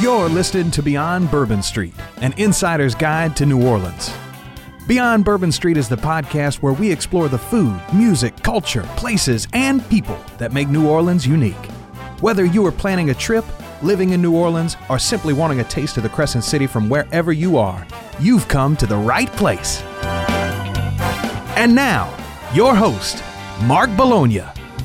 You're listening to Beyond Bourbon Street, an insider's guide to New Orleans. Beyond Bourbon Street is the podcast where we explore the food, music, culture, places, and people that make New Orleans unique. Whether you are planning a trip, living in New Orleans, or simply wanting a taste of the Crescent City from wherever you are, you've come to the right place. And now, your host, Mark Bologna.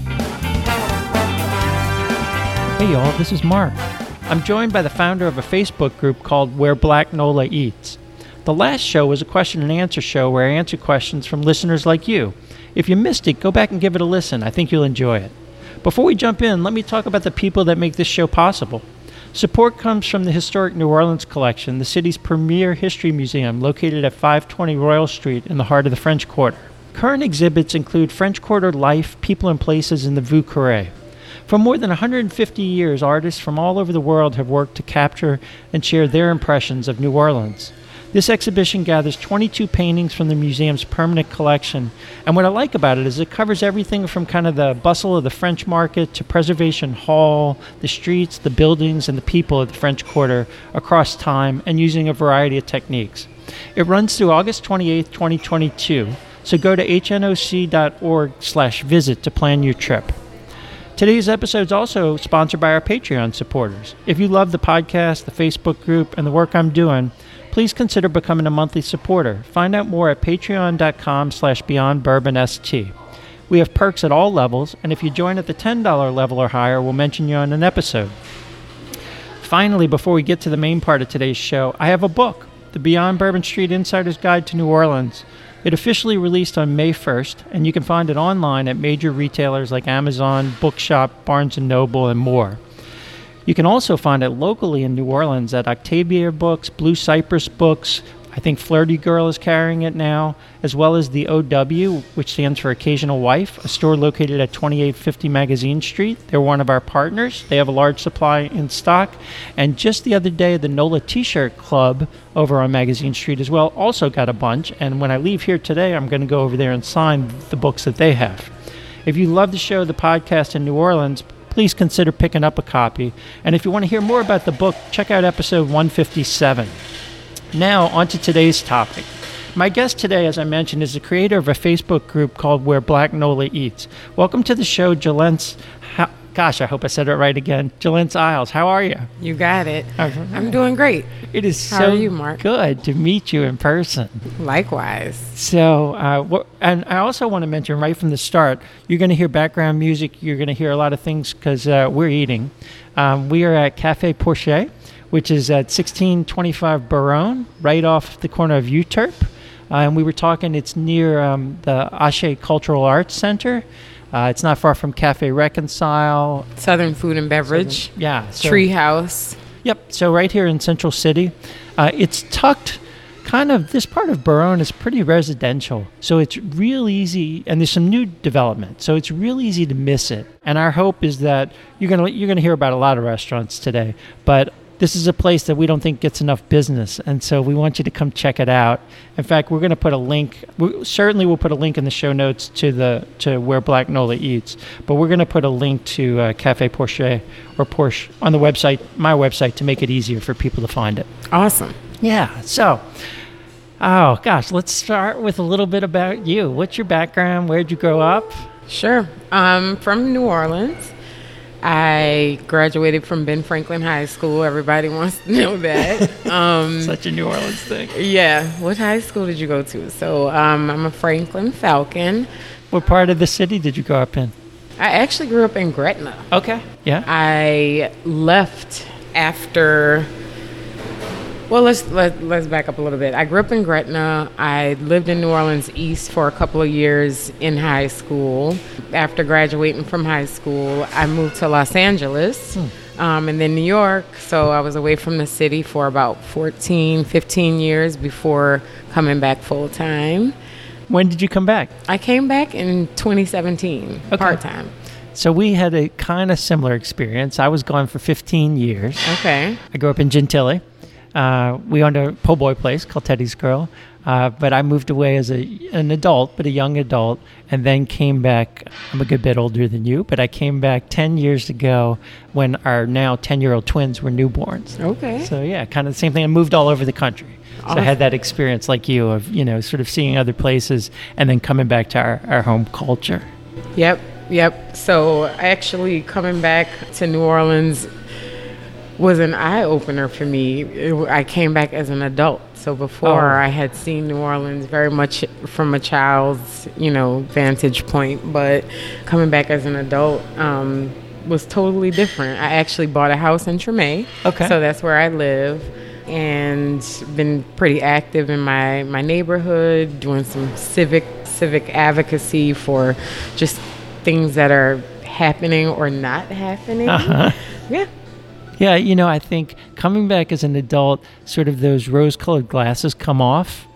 Hey y'all, this is Mark. I'm joined by the founder of a Facebook group called Where Black Nola Eats. The last show was a question and answer show where I answered questions from listeners like you. If you missed it, go back and give it a listen. I think you'll enjoy it. Before we jump in, let me talk about the people that make this show possible. Support comes from the Historic New Orleans Collection, the city's premier history museum located at 520 Royal Street in the heart of the French Quarter. Current exhibits include French Quarter life, people and places in the Vieux Carré. For more than 150 years, artists from all over the world have worked to capture and share their impressions of New Orleans. This exhibition gathers 22 paintings from the museum's permanent collection, and what I like about it is it covers everything from kind of the bustle of the French market to Preservation Hall, the streets, the buildings, and the people of the French Quarter across time and using a variety of techniques. It runs through August 28, 2022, so go to hnoc.org/visit to plan your trip. Today's episode is also sponsored by our Patreon supporters. If you love the podcast, the Facebook group, and the work I'm doing, please consider becoming a monthly supporter. Find out more at patreon.com/beyondbourbonst. We have perks at all levels, and if you join at the $10 level or higher, we'll mention you on an episode. Finally, before we get to the main part of today's show, I have a book, The Beyond Bourbon Street Insider's Guide to New Orleans. It officially released on May 1st, and you can find it online at major retailers like Amazon, Bookshop, Barnes & Noble, and more. You can also find it locally in New Orleans at Octavia Books, Blue Cypress Books. I think Flirty Girl is carrying it now, as well as the OW, which stands for Occasional Wife, a store located at 2850 Magazine Street. They're one of our partners. They have a large supply in stock. And just the other day, the NOLA T-shirt club over on Magazine Street as well also got a bunch. And when I leave here today, I'm going to go over there and sign the books that they have. If you love the show, the podcast in New Orleans, please consider picking up a copy. And if you want to hear more about the book, check out episode 157. Now, on to today's topic. My guest today, as I mentioned, is the creator of a Facebook group called Where Black Nola Eats. Welcome to the show, Jalence. Gosh, I hope I said it right again. Jalence Isles, how are you? You got it. I'm doing great. It is How so are you, Mark? good to meet you in person. Likewise. So, and I also want to mention right from the start, you're going to hear background music. You're going to hear a lot of things because we're eating. We are at Cafe Porcher, which is at 1625 Baronne, right off the corner of Euterpe. And we were talking, it's near the Aché Cultural Arts Center. It's not far from Cafe Reconcile. Southern Food and Beverage. Treehouse. Yep, so right here in Central City. It's tucked this part of Baronne is pretty residential. So it's real easy, and there's some new development. So it's real easy to miss it. And our hope is that you're gonna hear about a lot of restaurants today, but this is a place that we don't think gets enough business, and so we want you to come check it out. In fact, we're going to put a link. We'll put a link in the show notes to Where Black Nola Eats, but we're going to put a link to Cafe Porcher or Porsche on the website, my website, to make it easier for people to find it. Awesome. Yeah. So, oh gosh, let's start with a little bit about you. What's your background? Where'd you grow up? Sure. From New Orleans. I graduated from Ben Franklin High School. Everybody wants to know that. Such a New Orleans thing. Yeah. What high school did you go to? So I'm a Franklin Falcon. What part of the city did you grow up in? I actually grew up in Gretna. Okay. Yeah. I left after... Well, let's back up a little bit. I grew up in Gretna. I lived in New Orleans East for a couple of years in high school. After graduating from high school, I moved to Los Angeles and then New York. So I was away from the city for about 15 years before coming back full time. When did you come back? I came back in 2017, part-time. So we had a kind of similar experience. I was gone for 15 years. Okay. I grew up in Gentilly. We owned a po' boy place called Teddy's Girl. But I moved away as an adult, but a young adult, and then came back. I'm a good bit older than you, but I came back 10 years ago when our now 10-year-old twins were newborns. Okay. So yeah, kind of the same thing. I moved all over the country. So I had that experience like you of, sort of seeing other places and then coming back to our home culture. Yep. So actually coming back to New Orleans was an eye-opener for me. I came back as an adult. So before I had seen New Orleans very much from a child's, vantage point, but coming back as an adult was totally different. I actually bought a house in Tremé. Okay. So that's where I live, and been pretty active in my neighborhood, doing some civic advocacy for just things that are happening or not happening. Yeah. Yeah, I think coming back as an adult, sort of those rose-colored glasses come off,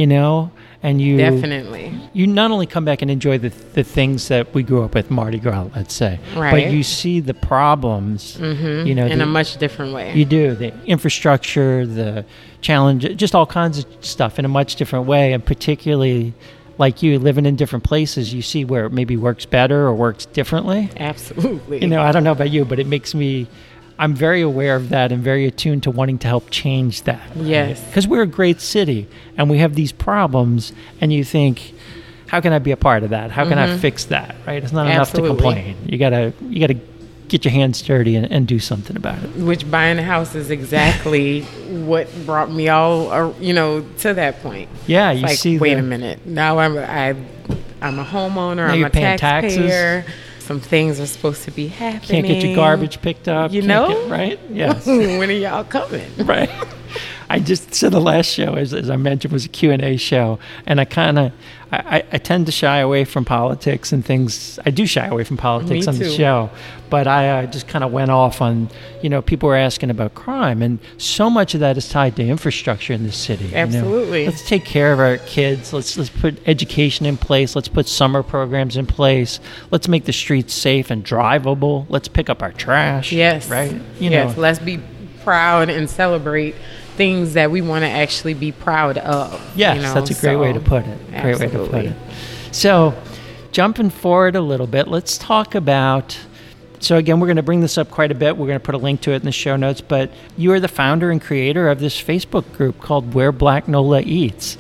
and you definitely. You not only come back and enjoy the things that we grew up with, Mardi Gras, let's say, right, but you see the problems, in a much different way. You do. The infrastructure, the challenge, just all kinds of stuff in a much different way, and particularly like you living in different places, you see where it maybe works better or works differently. Absolutely. I don't know about you, but it makes me... I'm very aware of that and very attuned to wanting to help change that. Yes. Because we're a great city and we have these problems, and you think, how can I be a part of that? How can I fix that? Right? It's not enough to complain. You gotta get your hands dirty and do something about it. Which buying a house is exactly what brought me all, to that point. Yeah, it's you like, see. Wait a minute. Now I'm a homeowner. Now I'm you're a paying taxpayer. taxes. Some things are supposed to be happening. Can't get your garbage picked up. Right? Yes. When are y'all coming? Right. So the last show, as I mentioned, was a Q&A show, and I tend to shy away from politics and things. I do shy away from politics on the show, but I just kind of went off on, people were asking about crime, and so much of that is tied to infrastructure in this city. Absolutely. Let's take care of our kids. Let's put education in place. Let's put summer programs in place. Let's make the streets safe and drivable. Let's pick up our trash. Yes. Right? Yes. Let's be proud and celebrate things that we want to actually be proud of. Yes, that's a great way to put it. Absolutely. Great way to put it. So, jumping forward a little bit, let's talk about... So again, we're going to bring this up quite a bit. We're going to put a link to it in the show notes, but you are the founder and creator of this Facebook group called Where Black Nola Eats.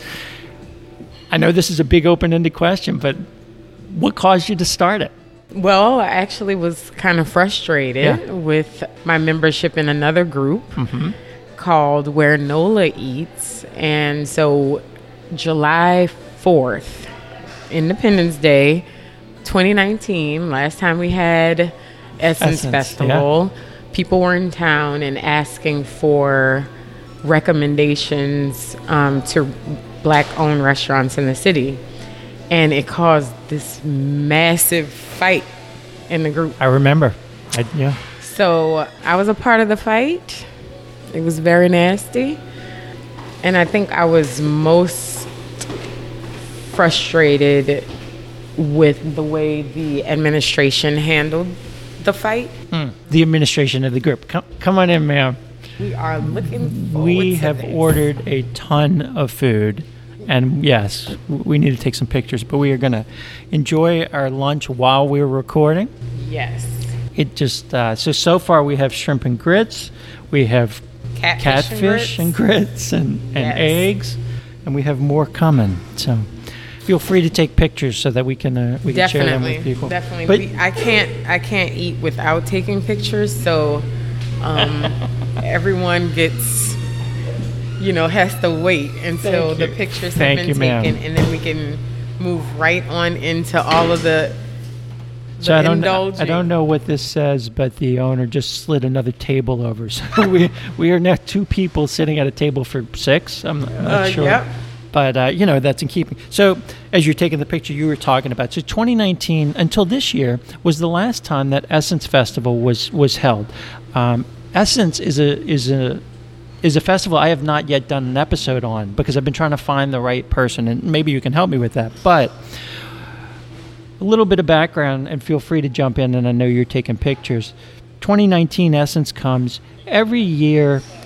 I know this is a big open-ended question, but what caused you to start it? Well, I actually was kind of frustrated with my membership in another group called Where Nola Eats. And so July 4th, Independence Day, 2019, last time we had Essence Festival, people were in town and asking for recommendations to Black-owned restaurants in the city. And it caused this massive fight in the group. I remember. So I was a part of the fight. It was very nasty. And I think I was most frustrated with the way the administration handled the fight. The administration of the group. Come on in, ma'am. We are looking forward We to have this. ordered a ton of food. And yes, we need to take some pictures, but we are going to enjoy our lunch while we're recording. Yes. It just, so far we have shrimp and grits, we have catfish and grits and eggs, and we have more coming. So feel free to take pictures so that we can share them with people. Definitely. But I can't eat without taking pictures, so everyone gets... has to wait until the pictures have been taken, and then we can move right on into all of the So I indulging. don't know what this says, but the owner just slid another table over. So we are now 2 people sitting at a table for 6. I'm not sure. Yep. But, that's in keeping. So as you're taking the picture you were talking about, so 2019 until this year was the last time that Essence Festival was held. Essence is a festival I have not yet done an episode on because I've been trying to find the right person, and maybe you can help me with that. But a little bit of background, and feel free to jump in, and I know you're taking pictures. 2019 Essence comes. Every year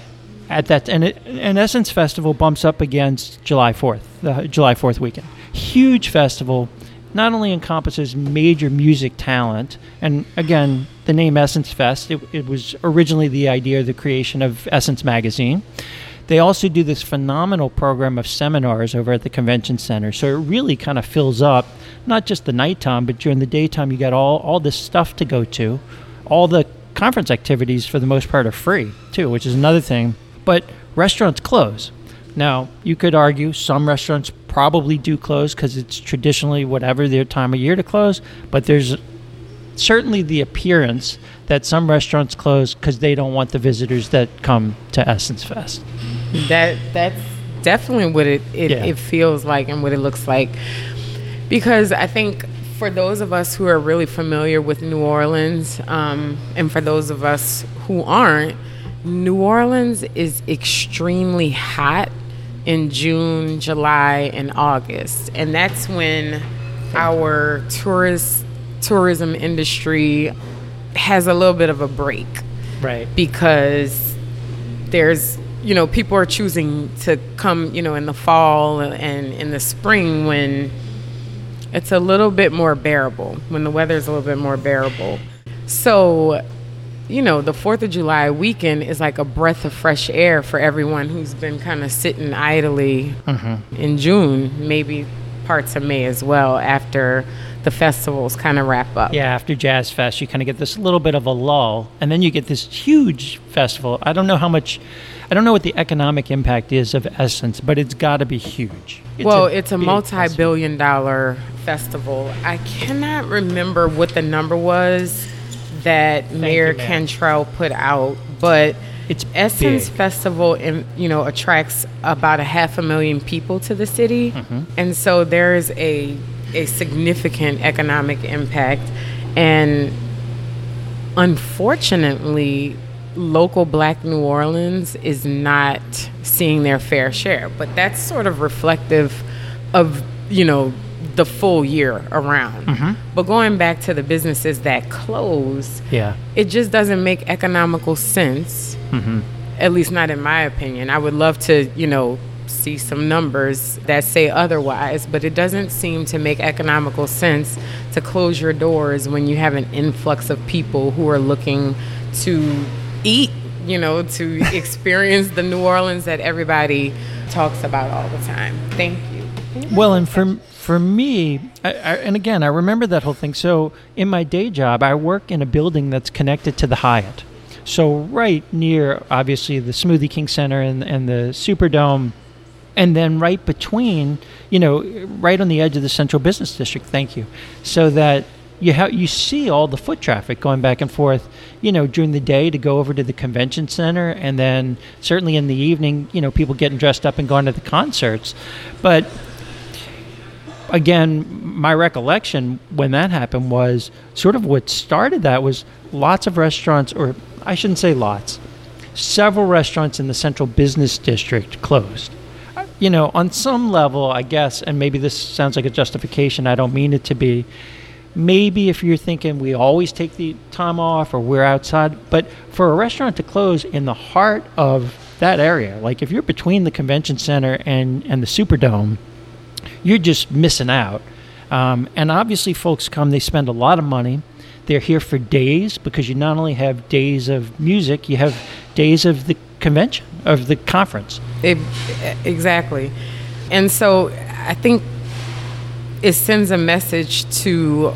at that, and Essence Festival bumps up against July 4th, the July 4th weekend. Huge festival, not only encompasses major music talent, and again, the name Essence Fest, it was originally the idea of the creation of Essence Magazine. They also do this phenomenal program of seminars over at the convention center. So it really kind of fills up, not just the nighttime, but during the daytime, you got all this stuff to go to. All the conference activities, for the most part, are free, too, which is another thing. But restaurants close. Now, you could argue some restaurants probably do close because it's traditionally whatever their time of year to close, but there's certainly the appearance that some restaurants close because they don't want the visitors that come to Essence Fest. That's definitely what it feels like and what it looks like. Because I think for those of us who are really familiar with New Orleans, and for those of us who aren't, New Orleans is extremely hot in June, July, and August. And that's when our tourism industry has a little bit of a break. Right. Because there's, people are choosing to come, in the fall and in the spring when it's a little bit more bearable, when the weather's a little bit more bearable. So, the 4th of July weekend is like a breath of fresh air for everyone who's been kind of sitting idly in June, maybe parts of May as well, after the festivals kind of wrap up. Yeah, after Jazz Fest, you kind of get this little bit of a lull, and then you get this huge festival. I don't know what the economic impact is of Essence, but it's got to be huge. It's a multi-billion-dollar festival. I cannot remember what the number was that Mayor Cantrell put out, but it's Essence big. Festival, attracts about 500,000 people to the city, and so there's a significant economic impact, and unfortunately, local Black New Orleans is not seeing their fair share. But that's sort of reflective of the full year around. But going back to the businesses that close, it just doesn't make economical sense, at least not in my opinion. I would love to, see some numbers that say otherwise, but it doesn't seem to make economical sense to close your doors when you have an influx of people who are looking to eat, to experience the New Orleans that everybody talks about all the time. Thank you. Well, and for me, and again, I remember that whole thing. So in my day job, I work in a building that's connected to the Hyatt. So right near, obviously, the Smoothie King Center and the Superdome, and then right between, right on the edge of the Central Business District. Thank you. So that you see all the foot traffic going back and forth, during the day to go over to the convention center, and then certainly in the evening, people getting dressed up and going to the concerts. But again, my recollection when that happened was sort of what started that was lots of restaurants, or I shouldn't say lots, several restaurants in the Central Business District closed. On some level, I guess, and maybe this sounds like a justification, I don't mean it to be, maybe if you're thinking we always take the time off or we're outside, but for a restaurant to close in the heart of that area, like if you're between the convention center and the Superdome, you're just missing out. And obviously folks come, they spend a lot of money. They're here for days, because you not only have days of music, you have days of the convention, of the conference. Exactly. And so I think it sends a message to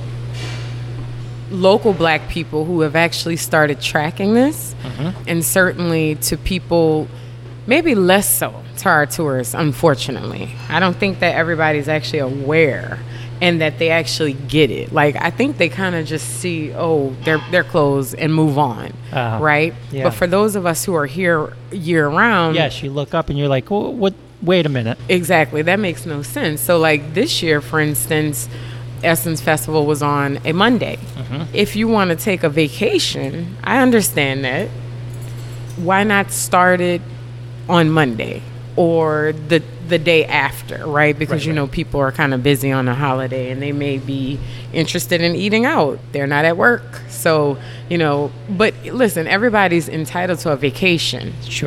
local Black people who have actually started tracking this, and certainly to people, maybe less so to our tourists, unfortunately. I don't think that everybody's actually aware and that they actually get it. Like, I think they kind of just see, they're closed and move on, right? Yeah. But for those of us who are here year-round... Yes, you look up and you're like, what? Wait a minute. Exactly. That makes no sense. So, like, this year, for instance, Essence Festival was on a Monday. If you want to take a vacation, I understand that. Why not start it on Monday or the day after, right? Because, people are kind of busy on a holiday and they may be interested in eating out. They're not at work. So, but listen, everybody's entitled to a vacation. Sure.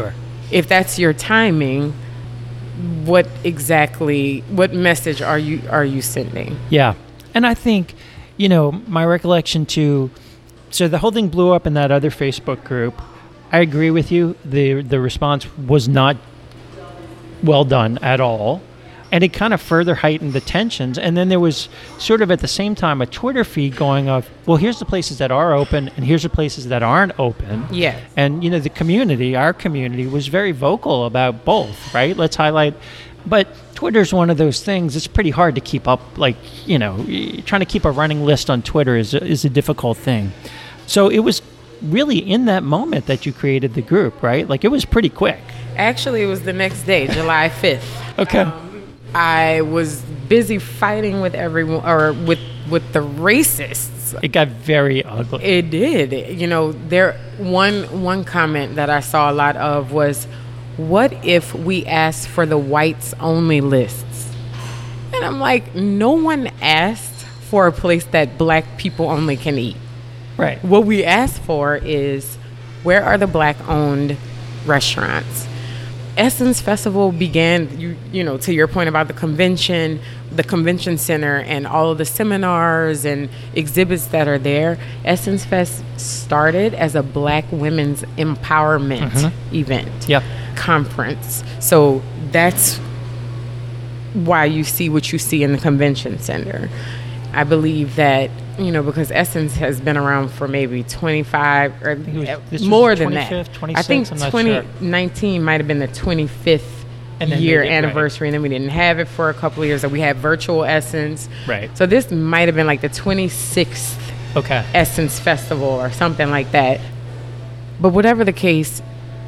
if that's your timing, what message are you sending? Yeah. And I think, my recollection too, so the whole thing blew up in that other Facebook group. I agree with you. The response was not well done at all. And it kind of further heightened the tensions. And then there was sort of at the same time a Twitter feed going of, well, here's the places that are open and here's the places that aren't open. Yeah. And, our community was very vocal about both, right? Let's highlight. But Twitter's one of those things, it's pretty hard to keep up. Like, trying to keep a running list on Twitter is a difficult thing. So it was really in that moment that you created the group, right? Like, it was pretty quick. Actually, it was the next day, July 5th. Okay. I was busy fighting with everyone, or with the racists. It got very ugly. It did. One comment that I saw a lot of was, what if we asked for the whites only lists? And I'm like, no one asked for a place that black people only can eat. Right. What we asked for is, where are the black owned restaurants? Essence Festival began, to your point about the convention center and all of the seminars and exhibits that are there. Essence Fest started as a Black women's empowerment event, conference. So that's why you see what you see in the convention center. I believe that, because Essence has been around for maybe 25 or more than that. I think 2019 might have been the 25th year anniversary, and then we didn't have it for a couple of years. So we had virtual Essence. Right. So this might have been like the 26th Essence Festival or something like that. But whatever the case,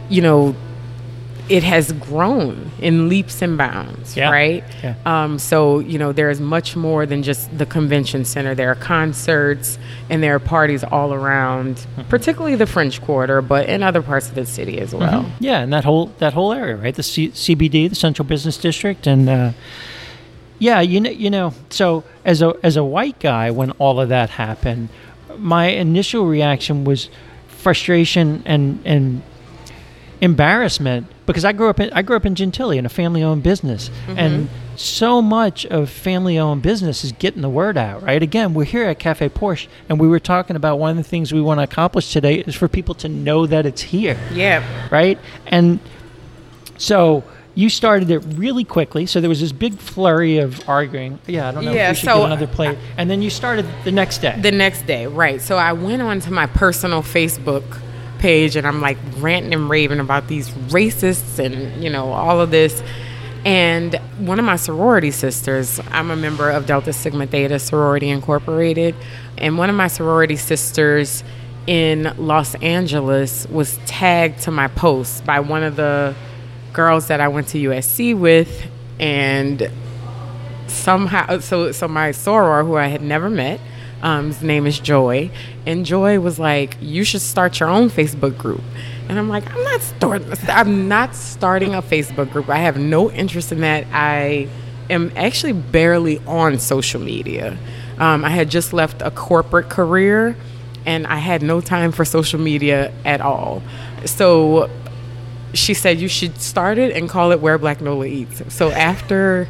it has grown in leaps and bounds, right? Yeah. So, there is much more than just the convention center. There are concerts and there are parties all around, particularly the French Quarter, but in other parts of the city as well. Yeah, and that whole area, right? The CBD, the Central Business District, and so as a white guy, when all of that happened, my initial reaction was frustration and embarrassment, because I grew up in Gentilly in a family-owned business, and so much of family-owned business is getting the word out, right? Again, we're here at Cafe Porsche, and we were talking about one of the things we want to accomplish today is for people to know that it's here. Yeah. Right? And so you started it really quickly, so there was this big flurry of arguing. Yeah, I don't know if we should get another plate. And then you started the next day. The next day, right. So I went on to my personal Facebook page, and I'm like ranting and raving about these racists and all of this. And one of my sorority sisters, I'm a member of Delta Sigma Theta Sorority Incorporated, and one of my sorority sisters in Los Angeles was tagged to my post by one of the girls that I went to USC with, and somehow so my soror, who I had never met, his name is Joy, and Joy was like, you should start your own Facebook group. And I'm like, I'm not starting a Facebook group. I have no interest in that. I am actually barely on social media. I had just left a corporate career, and I had no time for social media at all. So she said, you should start it and call it Where Black Nola Eats. So after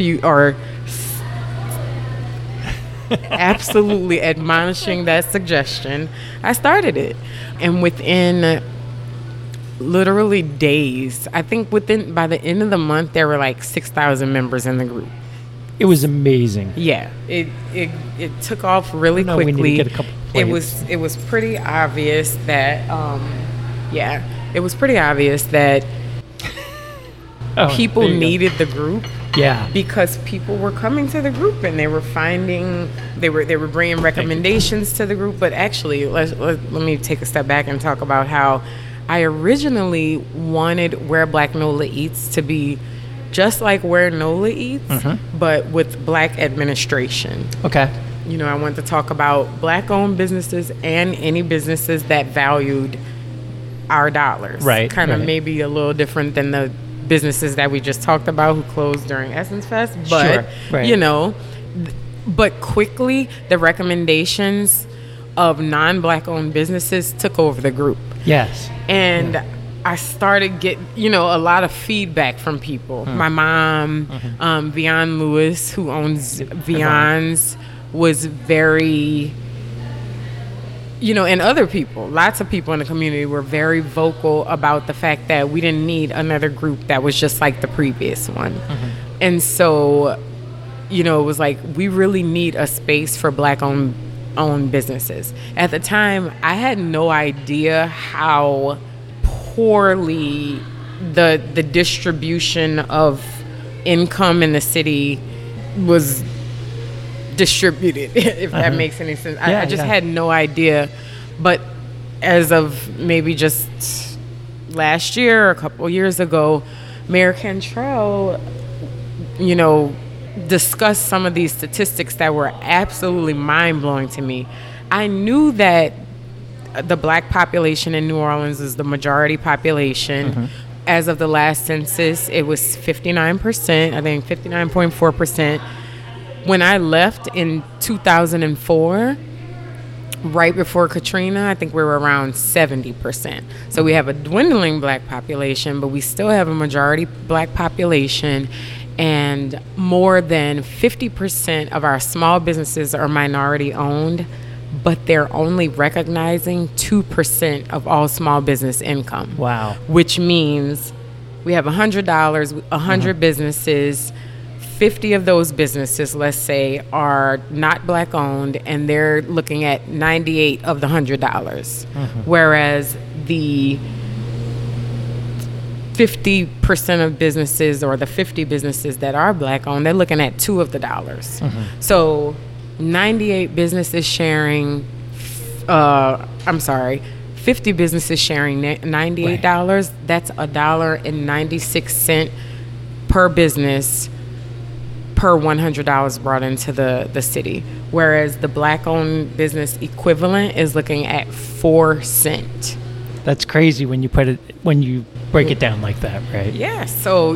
absolutely admonishing that suggestion, I started it. And within literally days, I think by the end of the month, there were like 6,000 members in the group. It was amazing. Yeah, it took off really quickly. We need to get a couple plates. It was pretty obvious that people needed the group. Yeah, because people were coming to the group and they were bringing recommendations to the group. But actually, let me take a step back and talk about how I originally wanted Where Black Nola Eats to be just like Where Nola Eats, but with Black administration. Okay. I want to talk about Black-owned businesses and any businesses that valued our dollars. Right. Kind of maybe a little different than the businesses that we just talked about who closed during Essence Fest. But, but quickly the recommendations of non-Black-owned businesses took over the group. Yes. And I started getting, a lot of feedback from people. My mom, Vion Lewis, who owns Vion's, was very, and other people, lots of people in the community were very vocal about the fact that we didn't need another group that was just like the previous one. And so, it was like, we really need a space for Black-owned businesses. At the time, I had no idea how poorly the distribution of income in the city was distributed, if that makes any sense. I just had no idea. But as of maybe just last year or a couple years ago, Mayor Cantrell, discussed some of these statistics that were absolutely mind-blowing to me. I knew that the Black population in New Orleans is the majority population. As of the last census, it was 59%, I think 59.4%. When I left in 2004, right before Katrina, I think we were around 70%. So we have a dwindling Black population, but we still have a majority Black population. And more than 50% of our small businesses are minority owned, but they're only recognizing 2% of all small business income. Wow. Which means we have $100, 100 businesses, 50 of those businesses, let's say, are not Black owned, and they're looking at 98 of the $100. Whereas the 50% of businesses, or the 50 businesses that are Black owned, they're looking at 2 of the dollars. So 98 businesses sharing, 50 businesses sharing $98. Right. That's $1.96 per business per $100 brought into the city. Whereas the Black owned business equivalent is looking at 4 cents. That's crazy when you break it down like that, right? Yeah. So,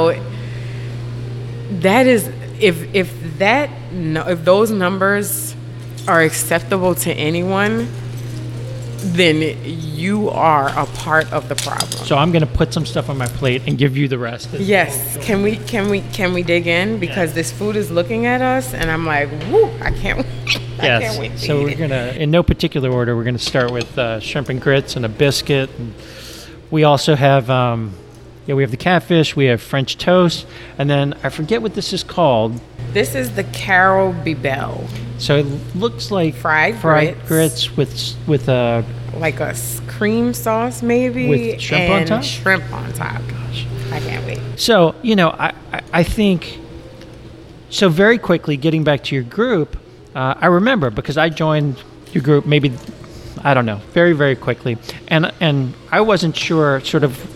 that is, if those numbers are acceptable to anyone, then you are a part of the problem. So I'm going to put some stuff on my plate and give you the rest. Yes. Can we dig in? Because this food is looking at us, and I'm like, woo, I can't wait. Yes. I can't wait to So eat we're going to, in no particular order, we're going to start with shrimp and grits and a biscuit. And we also have, we have the catfish, we have French toast, and then I forget what this is called. This is the Carol Bibel. So it looks like fried grits with a like a cream sauce, maybe, with shrimp on top. Shrimp on top. Gosh, I can't wait. So I think so. Very quickly, getting back to your group, I remember because I joined your group maybe, I don't know, very very quickly, and I wasn't sure sort of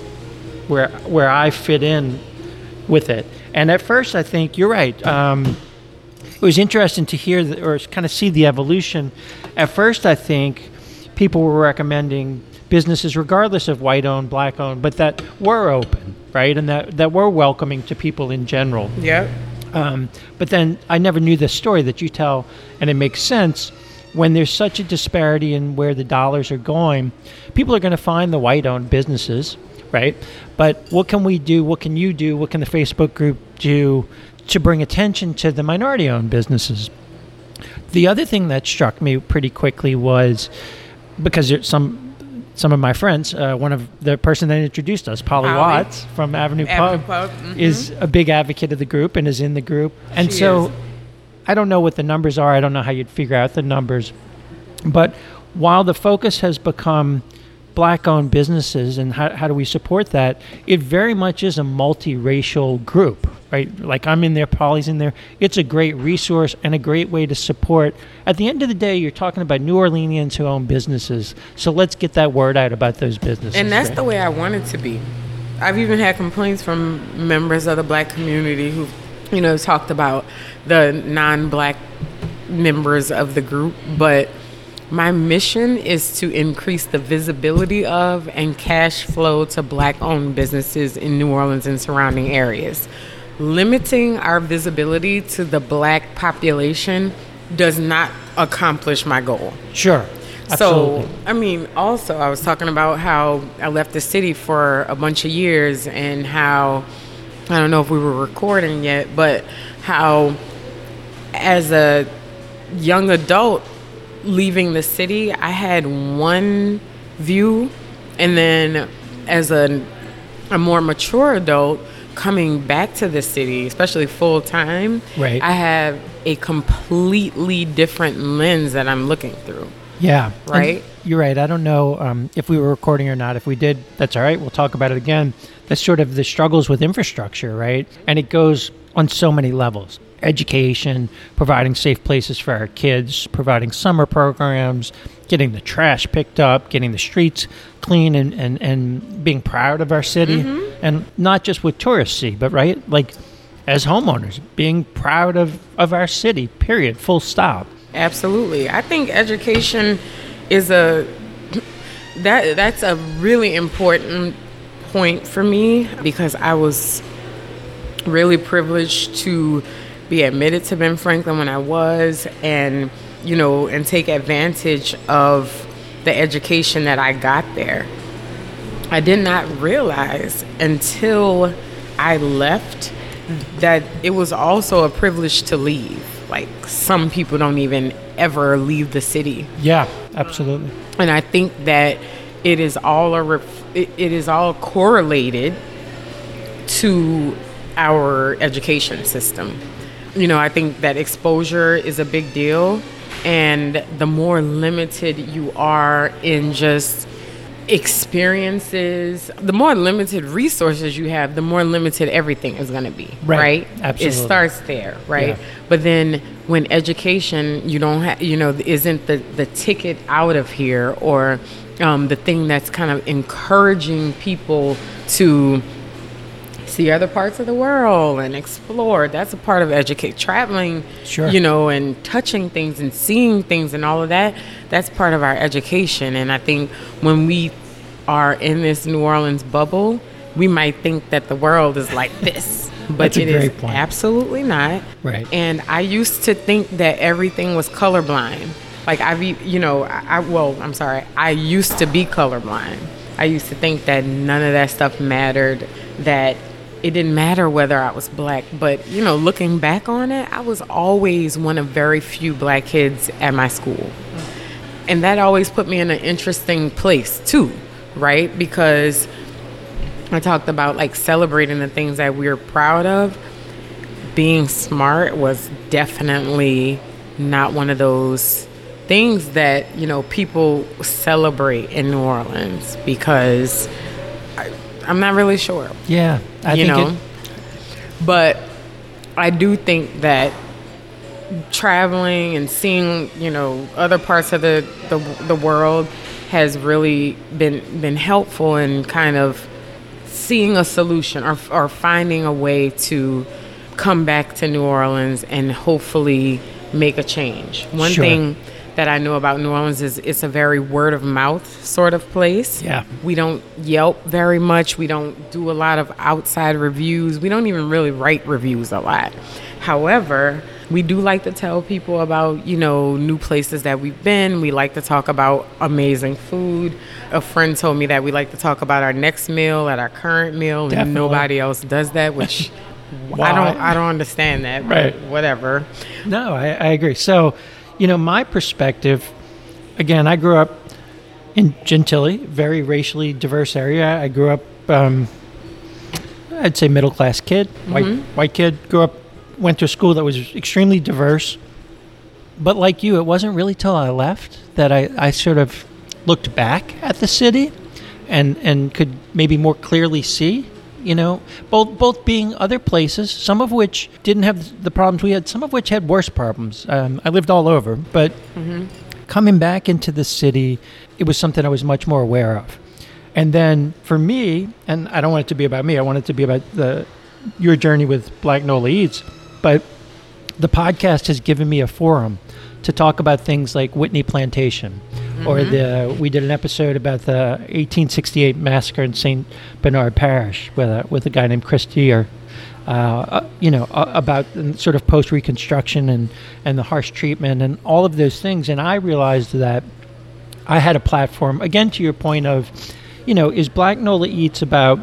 where I fit in with it. And at first, I think you're right. It was interesting to hear or kind of see the evolution. At first, I think people were recommending businesses, regardless of white-owned, Black-owned, but that were open, right? And that were welcoming to people in general. Yeah. But then I never knew the story that you tell, and it makes sense. When there's such a disparity in where the dollars are going, people are going to find the white-owned businesses, right? But what can we do? What can you do? What can the Facebook group do to bring attention to the minority-owned businesses? The other thing that struck me pretty quickly was, because some of my friends, one of the person that introduced us, Polly Watts from Avenue Pub, is a big advocate of the group and is in the group. And she is. I don't know what the numbers are. I don't know how you'd figure out the numbers. But while the focus has become Black-owned businesses and how do we support that, it very much is a multiracial group, right? Like I'm in there, Polly's in there. It's a great resource and a great way to support. At the end of the day, you're talking about New Orleanians who own businesses. So let's get that word out about those businesses. And that's the way I want it to be. I've even had complaints from members of the Black community who, talked about the non-Black members of the group, but my mission is to increase the visibility of and cash flow to Black-owned businesses in New Orleans and surrounding areas. Limiting our visibility to the Black population does not accomplish my goal. Sure. Absolutely. So, I mean, also, I was talking about how I left the city for a bunch of years and how, I don't know if we were recording yet, but how as a young adult leaving the city, I had one view, and then as a more mature adult coming back to the city, especially full time, Right. I have a completely different lens that I'm looking through. Yeah. Right? And you're right. I don't know if we were recording or not. If we did, that's all right. We'll talk about it again. That's sort of the struggles with infrastructure, right? And it goes on so many levels. Education, providing safe places for our kids, providing summer programs, getting the trash picked up, getting the streets clean, and being proud of our city. And not just with tourists see, but right, like as homeowners, being proud of our city, period, full stop. Absolutely. I think education is that's a really important point for me, because I was really privileged to be admitted to Ben Franklin when I was, and and take advantage of the education that I got there. I did not realize until I left that it was also a privilege to leave. Like, some people don't even ever leave the city. Yeah, absolutely. And I think that it is all it is all correlated to our education system. I think that exposure is a big deal, and the more limited you are in just experiences, the more limited resources you have, the more limited everything is going to be. Right? Absolutely. It starts there, right? Yeah. But then when education, you don't have, isn't the ticket out of here, or the thing that's kind of encouraging people to see other parts of the world and explore. That's a part of traveling, Sure. And touching things and seeing things and all of that. That's part of our education. And I think when we are in this New Orleans bubble, we might think that the world is like this, but That's a it is great point. absolutely not. Right. And I used to think that everything was colorblind. Like I used to be colorblind. I used to think that none of that stuff mattered, that it didn't matter whether I was black. But, looking back on it, I was always one of very few black kids at my school. And that always put me in an interesting place too, right? Because I talked about like celebrating the things that we're proud of. Being smart was definitely not one of those things that, people celebrate in New Orleans, because I'm not really sure. Yeah, I think But I do think that traveling and seeing, other parts of the world has really been helpful in kind of seeing a solution or finding a way to come back to New Orleans and hopefully make a change. One Sure. thing that I know about New Orleans is it's a very word of mouth sort of place. Yeah. We don't Yelp very much. We don't do a lot of outside reviews. We don't even really write reviews a lot. However, we do like to tell people about, new places that we've been. We like to talk about amazing food. A friend told me that we like to talk about our next meal at our current meal. Definitely. And nobody else does that, which I don't understand that, but Right. whatever. No, I agree. So, my perspective, again, I grew up in Gentilly, very racially diverse area. I grew up, I'd say middle-class kid, white kid, went to a school that was extremely diverse. But like you, it wasn't really till I left that I sort of looked back at the city and could maybe more clearly see, both being other places, some of which didn't have the problems we had, some of which had worse problems. I lived all over, but coming back into the city, it was something I was much more aware of. And then for me, and I don't want it to be about me, I want it to be about your journey with Black Nola Eats, but the podcast has given me a forum to talk about things like Whitney Plantation, or we did an episode about the 1868 massacre in St. Bernard Parish with a guy named Chris Deere, about sort of post-Reconstruction and the harsh treatment and all of those things. And I realized that I had a platform, again, to your point of, is Black NOLA Eats about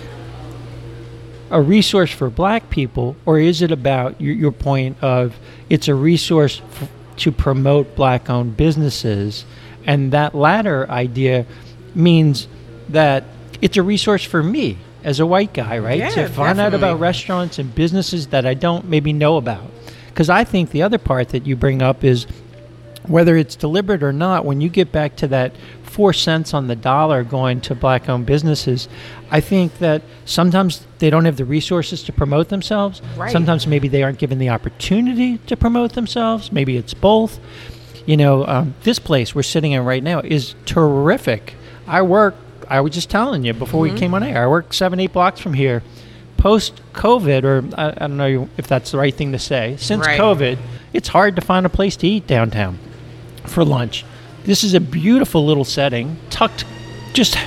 a resource for Black people, or is it about your point of it's a resource to promote Black-owned businesses? And that latter idea means that it's a resource for me as a white guy, right? Yeah, to find out about restaurants and businesses that I don't maybe know about. Because I think the other part that you bring up is, whether it's deliberate or not, when you get back to that 4 cents on the dollar going to Black-owned businesses, I think that sometimes they don't have the resources to promote themselves. Right. Sometimes maybe they aren't given the opportunity to promote themselves. Maybe it's both. This place we're sitting in right now is terrific. I was just telling you before we came on air, I work 7-8 blocks from here. Post-COVID, or I don't know if that's the right thing to say, since COVID, it's hard to find a place to eat downtown for lunch. This is a beautiful little setting, tucked just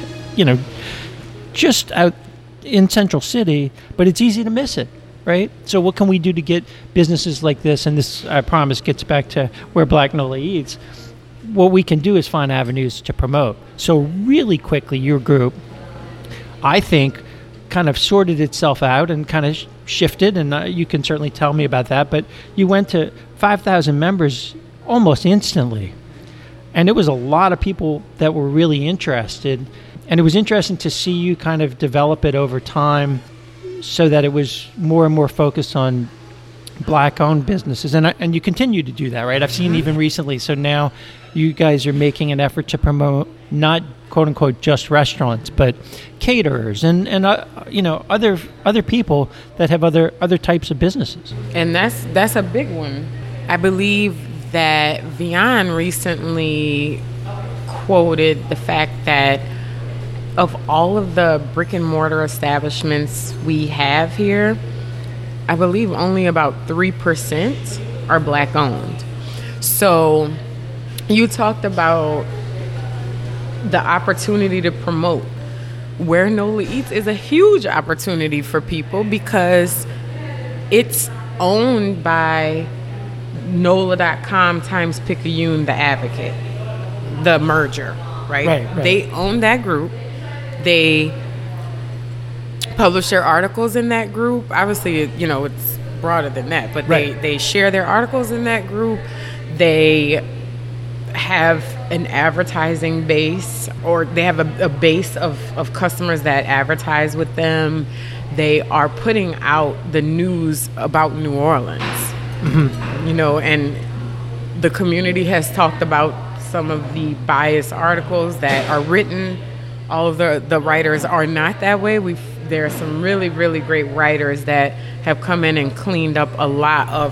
out in Central City, but it's easy to miss it, right? So what can we do to get businesses like this, and this, I promise, gets back to where Black NOLA Eats, what we can do is find avenues to promote. So really quickly, your group, I think, kind of sorted itself out and kind of shifted, and you can certainly tell me about that, but you went to 5,000 members almost instantly. And it was a lot of people that were really interested. And it was interesting to see you kind of develop it over time so that it was more and more focused on Black-owned businesses. And you continue to do that, right? I've seen even recently. So now you guys are making an effort to promote not quote-unquote just restaurants, but caterers and other people that have other types of businesses. And that's a big one. I believe that Vian recently quoted the fact that of all of the brick and mortar establishments we have here, I believe only about 3% are Black owned. So you talked about the opportunity to promote. Where NOLA Eats is a huge opportunity for people because it's owned by NOLA.com times Picayune, the Advocate, the merger, right? Right. They own that group. They publish their articles in that group. Obviously, it's broader than that, but they share their articles in that group. They have an advertising base, or they have a base of customers that advertise with them. They are putting out the news about New Orleans. And the community has talked about some of the biased articles that are written. All of the writers are not that way. There are some really, really great writers that have come in and cleaned up a lot of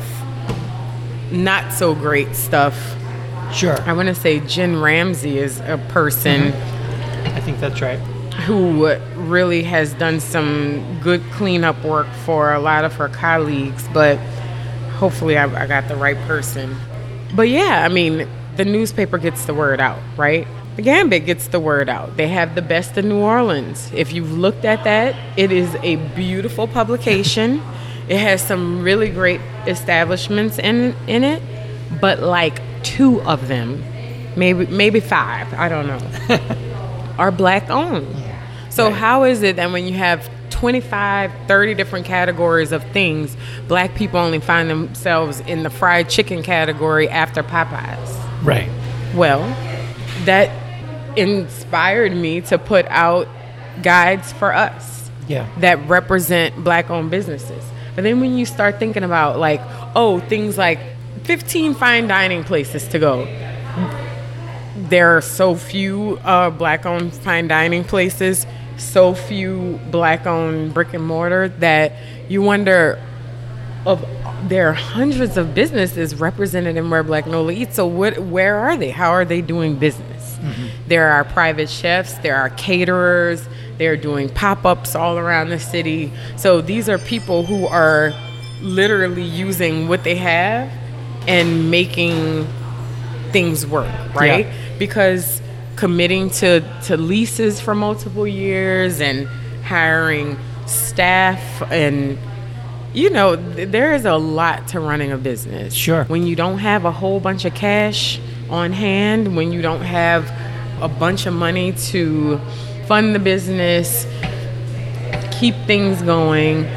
not so great stuff. Sure. I want to say Jen Ramsey is a person. I think that's right. Who really has done some good cleanup work for a lot of her colleagues, but hopefully I got the right person. But yeah, I mean, the newspaper gets the word out, right? The Gambit gets the word out. They have the best of New Orleans. If you've looked at that, it is a beautiful publication. It has some really great establishments in it, but like 2 of them, maybe 5, I don't know, are Black owned. So how is it that when you have 25, 30 different categories of things, Black people only find themselves in the fried chicken category after Popeyes? Right. Well, that inspired me to put out guides for us that represent Black-owned businesses. But then when you start thinking about things like 15 fine dining places to go, there are so few Black-owned fine dining places, so few Black-owned brick and mortar, that you wonder, there are hundreds of businesses represented in where Black NOLA Eats. So where are they? How are they doing business? There are private chefs, there are caterers, they're doing pop-ups all around the city. So these are people who are literally using what they have and making things work, right? Because committing to leases for multiple years and hiring staff, and there is a lot to running a business. Sure. When you don't have a whole bunch of cash on hand, when you don't have a bunch of money to fund the business, keep things going,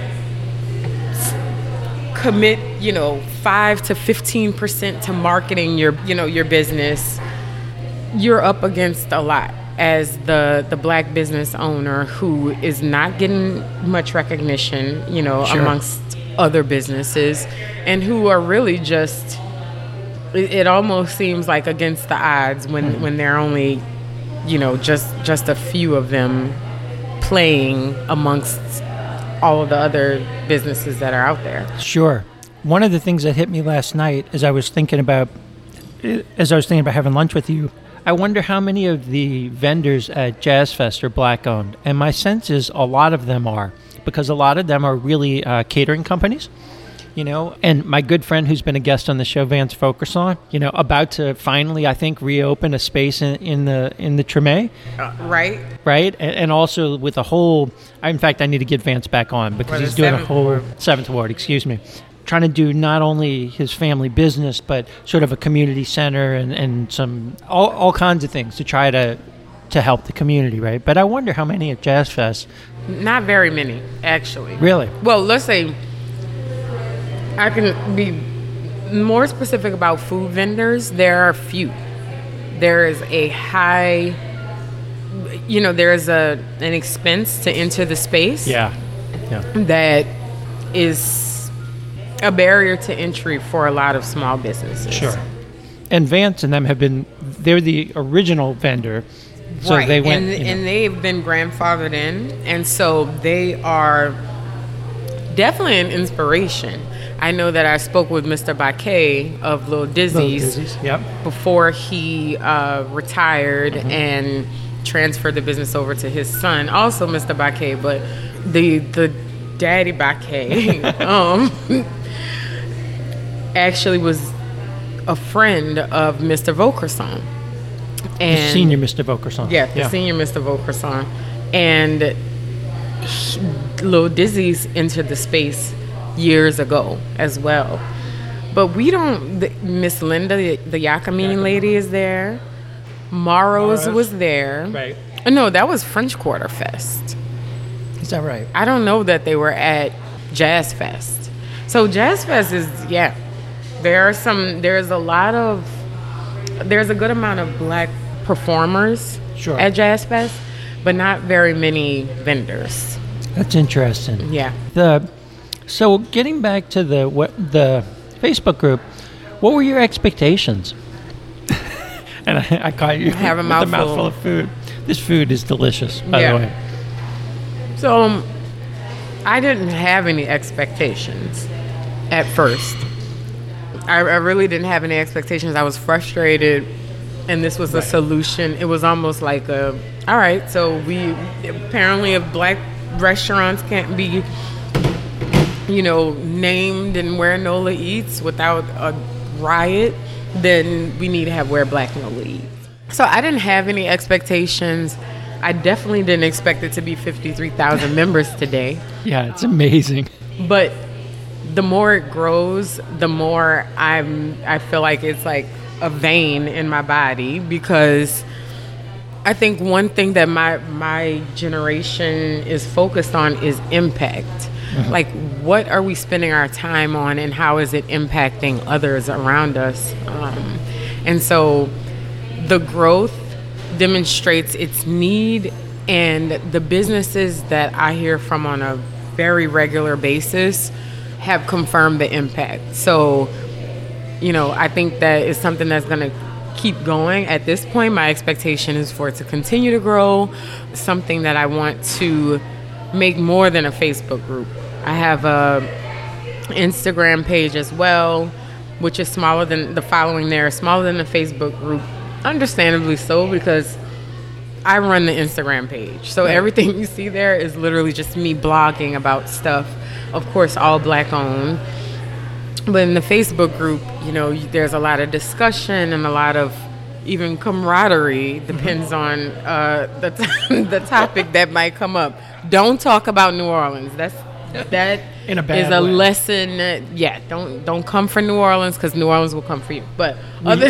commit, 5 to 15% to marketing your business, you're up against a lot as the black business owner who is not getting much recognition, Sure. amongst other businesses, and who are really just, it almost seems like against the odds when there are only, just a few of them playing amongst all of the other businesses that are out there. Sure. One of the things that hit me last night as I was thinking about having lunch with you, I wonder how many of the vendors at Jazz Fest are black owned. And my sense is a lot of them are, because a lot of them are really catering companies, and my good friend who's been a guest on the show, Vance Fokerson, about to finally, I think, reopen a space in the Treme. Right? Right. And also with a whole, in fact, I need to get Vance back on because he's doing a whole 7th Ward, trying to do not only his family business, but sort of a community center and some all kinds of things to try to help the community, right? But I wonder how many at Jazz Fest. Not very many, actually. Really? Well, let's say I can be more specific about food vendors. There are a few. There is a high, there is an expense to enter the space. Yeah. That is a barrier to entry for a lot of small businesses. Sure. And Vance and them they're the original vendor. So right. They went, and they've been grandfathered in. And so they are definitely an inspiration. I know that I spoke with Mr. Baquet of Lil Dizzy's Yep. before he retired and transferred the business over to his son, also Mr. Baquet, but the daddy Baquet actually was a friend of Mr. Vokerson. And The senior Mr. Vokerson. Yeah, the senior Mr. Vokerson. And Lil Dizzy's entered the space years ago as well. But we don't, Miss Linda, the Yakamine lady is there. Maro's was there. Right. No, that was French Quarter Fest. Is that right? I don't know that they were at Jazz Fest. So Jazz Fest is, there's a good amount of black performers at Jazz Fest, but not very many vendors. That's interesting. Yeah. So getting back to the Facebook group, what were your expectations? And I caught you have a with a mouthful of food. This food is delicious, by the way. So I didn't have any expectations at first. I really didn't have any expectations. I was frustrated, and this was a solution. It was almost like all right, so apparently if black restaurants can't be, named and where NOLA eats without a riot, then we need to have where black NOLA eats. So I didn't have any expectations. I definitely didn't expect it to be 53,000 members today. Yeah, it's amazing. But the more it grows, the more I feel like it's like a vein in my body, because I think one thing that my generation is focused on is impact. Mm-hmm. Like, what are we spending our time on, and how is it impacting others around us? And so the growth demonstrates its need, and the businesses that I hear from on a very regular basis have confirmed the impact. So, I think that is something that's going to keep going. At this point, my expectation is for it to continue to grow. Something that I want to make more than a Facebook group. I have a Instagram page as well, which is smaller than the following there, smaller than the Facebook group. Understandably so, because I run the Instagram page. So everything you see there is literally just me blogging about stuff, of course, all black owned. But in the Facebook group, there's a lot of discussion and a lot of even camaraderie. Depends on the topic that might come up. Don't talk about New Orleans. That in a bad is a way. lesson. Don't come for New Orleans, because New Orleans will come for you. But other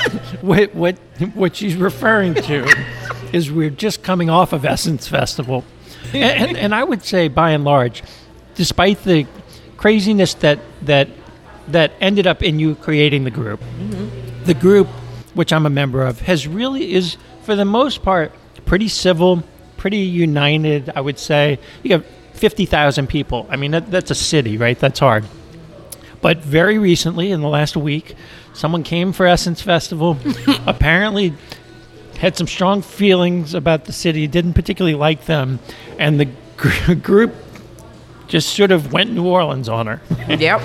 what she's referring to is we're just coming off of Essence Festival. And I would say, by and large, despite the craziness that ended up in you creating the group, the group, which I'm a member of, is, for the most part, pretty civil, pretty united, I would say. You have 50,000 people. I mean, that's a city, right? That's hard. But very recently, in the last week, someone came for Essence Festival, apparently had some strong feelings about the city, didn't particularly like them, and the group just sort of went New Orleans on her. Yep.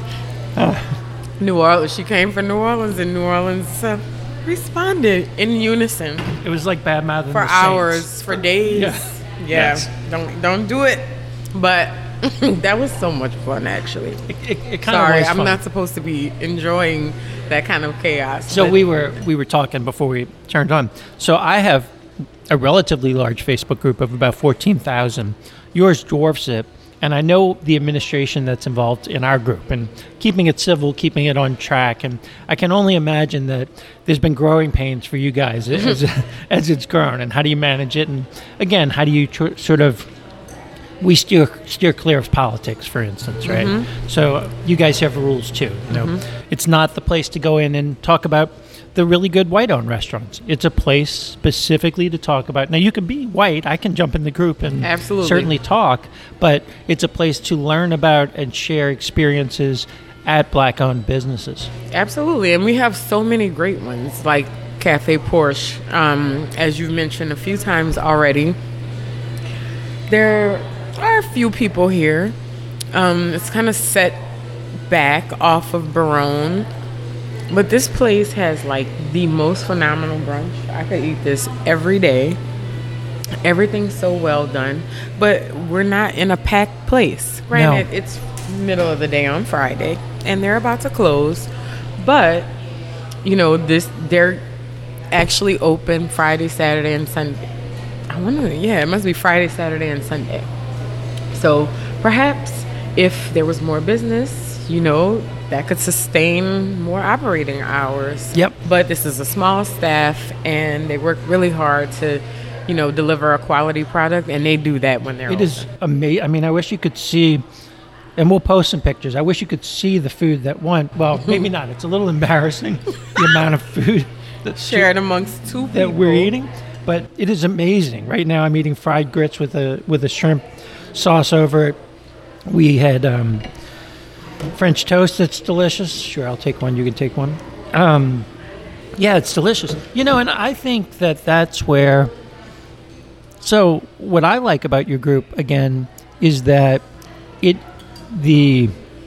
New Orleans. She came for New Orleans, and New Orleans responded in unison. It was like bad mouthing for the hours, Saints. for days. Yeah. Yes. Don't do it. But that was so much fun, actually. It kind Sorry, of was I'm fun. not supposed to be enjoying that kind of chaos. So but we were talking before we turned on. So I have a relatively large Facebook group of about 14,000. Yours dwarfs it. And I know the administration that's involved in our group and keeping it civil, keeping it on track. And I can only imagine that there's been growing pains for you guys as it's grown. And how do you manage it? And again, how do you we steer clear of politics, for instance, right? So you guys have rules too. You know, it's not the place to go in and talk about the really good white-owned restaurants. It's a place specifically to talk about. Now, you can be white. I can jump in the group and Absolutely. certainly talk, but it's a place to learn about and share experiences at black-owned businesses. Absolutely, and we have so many great ones, like Cafe Porsche, as you've mentioned a few times already. There are a few people here. It's kind of set back off of Baronne. But this place has like the most phenomenal brunch. I could eat this every day. Everything's so well done. But we're not in a packed place. Granted, It's middle of the day on Friday and they're about to close. But, you know, they're actually open Friday, Saturday, and Sunday. It must be Friday, Saturday, and Sunday. So perhaps if there was more business, you know, that could sustain more operating hours. Yep. But this is a small staff, and they work really hard to, you know, deliver a quality product, and they do that when they're It open. is amazing. I mean, I wish you could see, and we'll post some pictures. I wish you could see the food that went. Well, maybe not. It's a little embarrassing, the amount of food that's shared amongst two people that we're eating. But it is amazing. Right now, I'm eating fried grits with a shrimp sauce over it. We had French toast that's delicious. Sure, I'll take one. You can take one. Yeah, it's delicious. You know, and I think that's where... So what I like about your group, again, is that the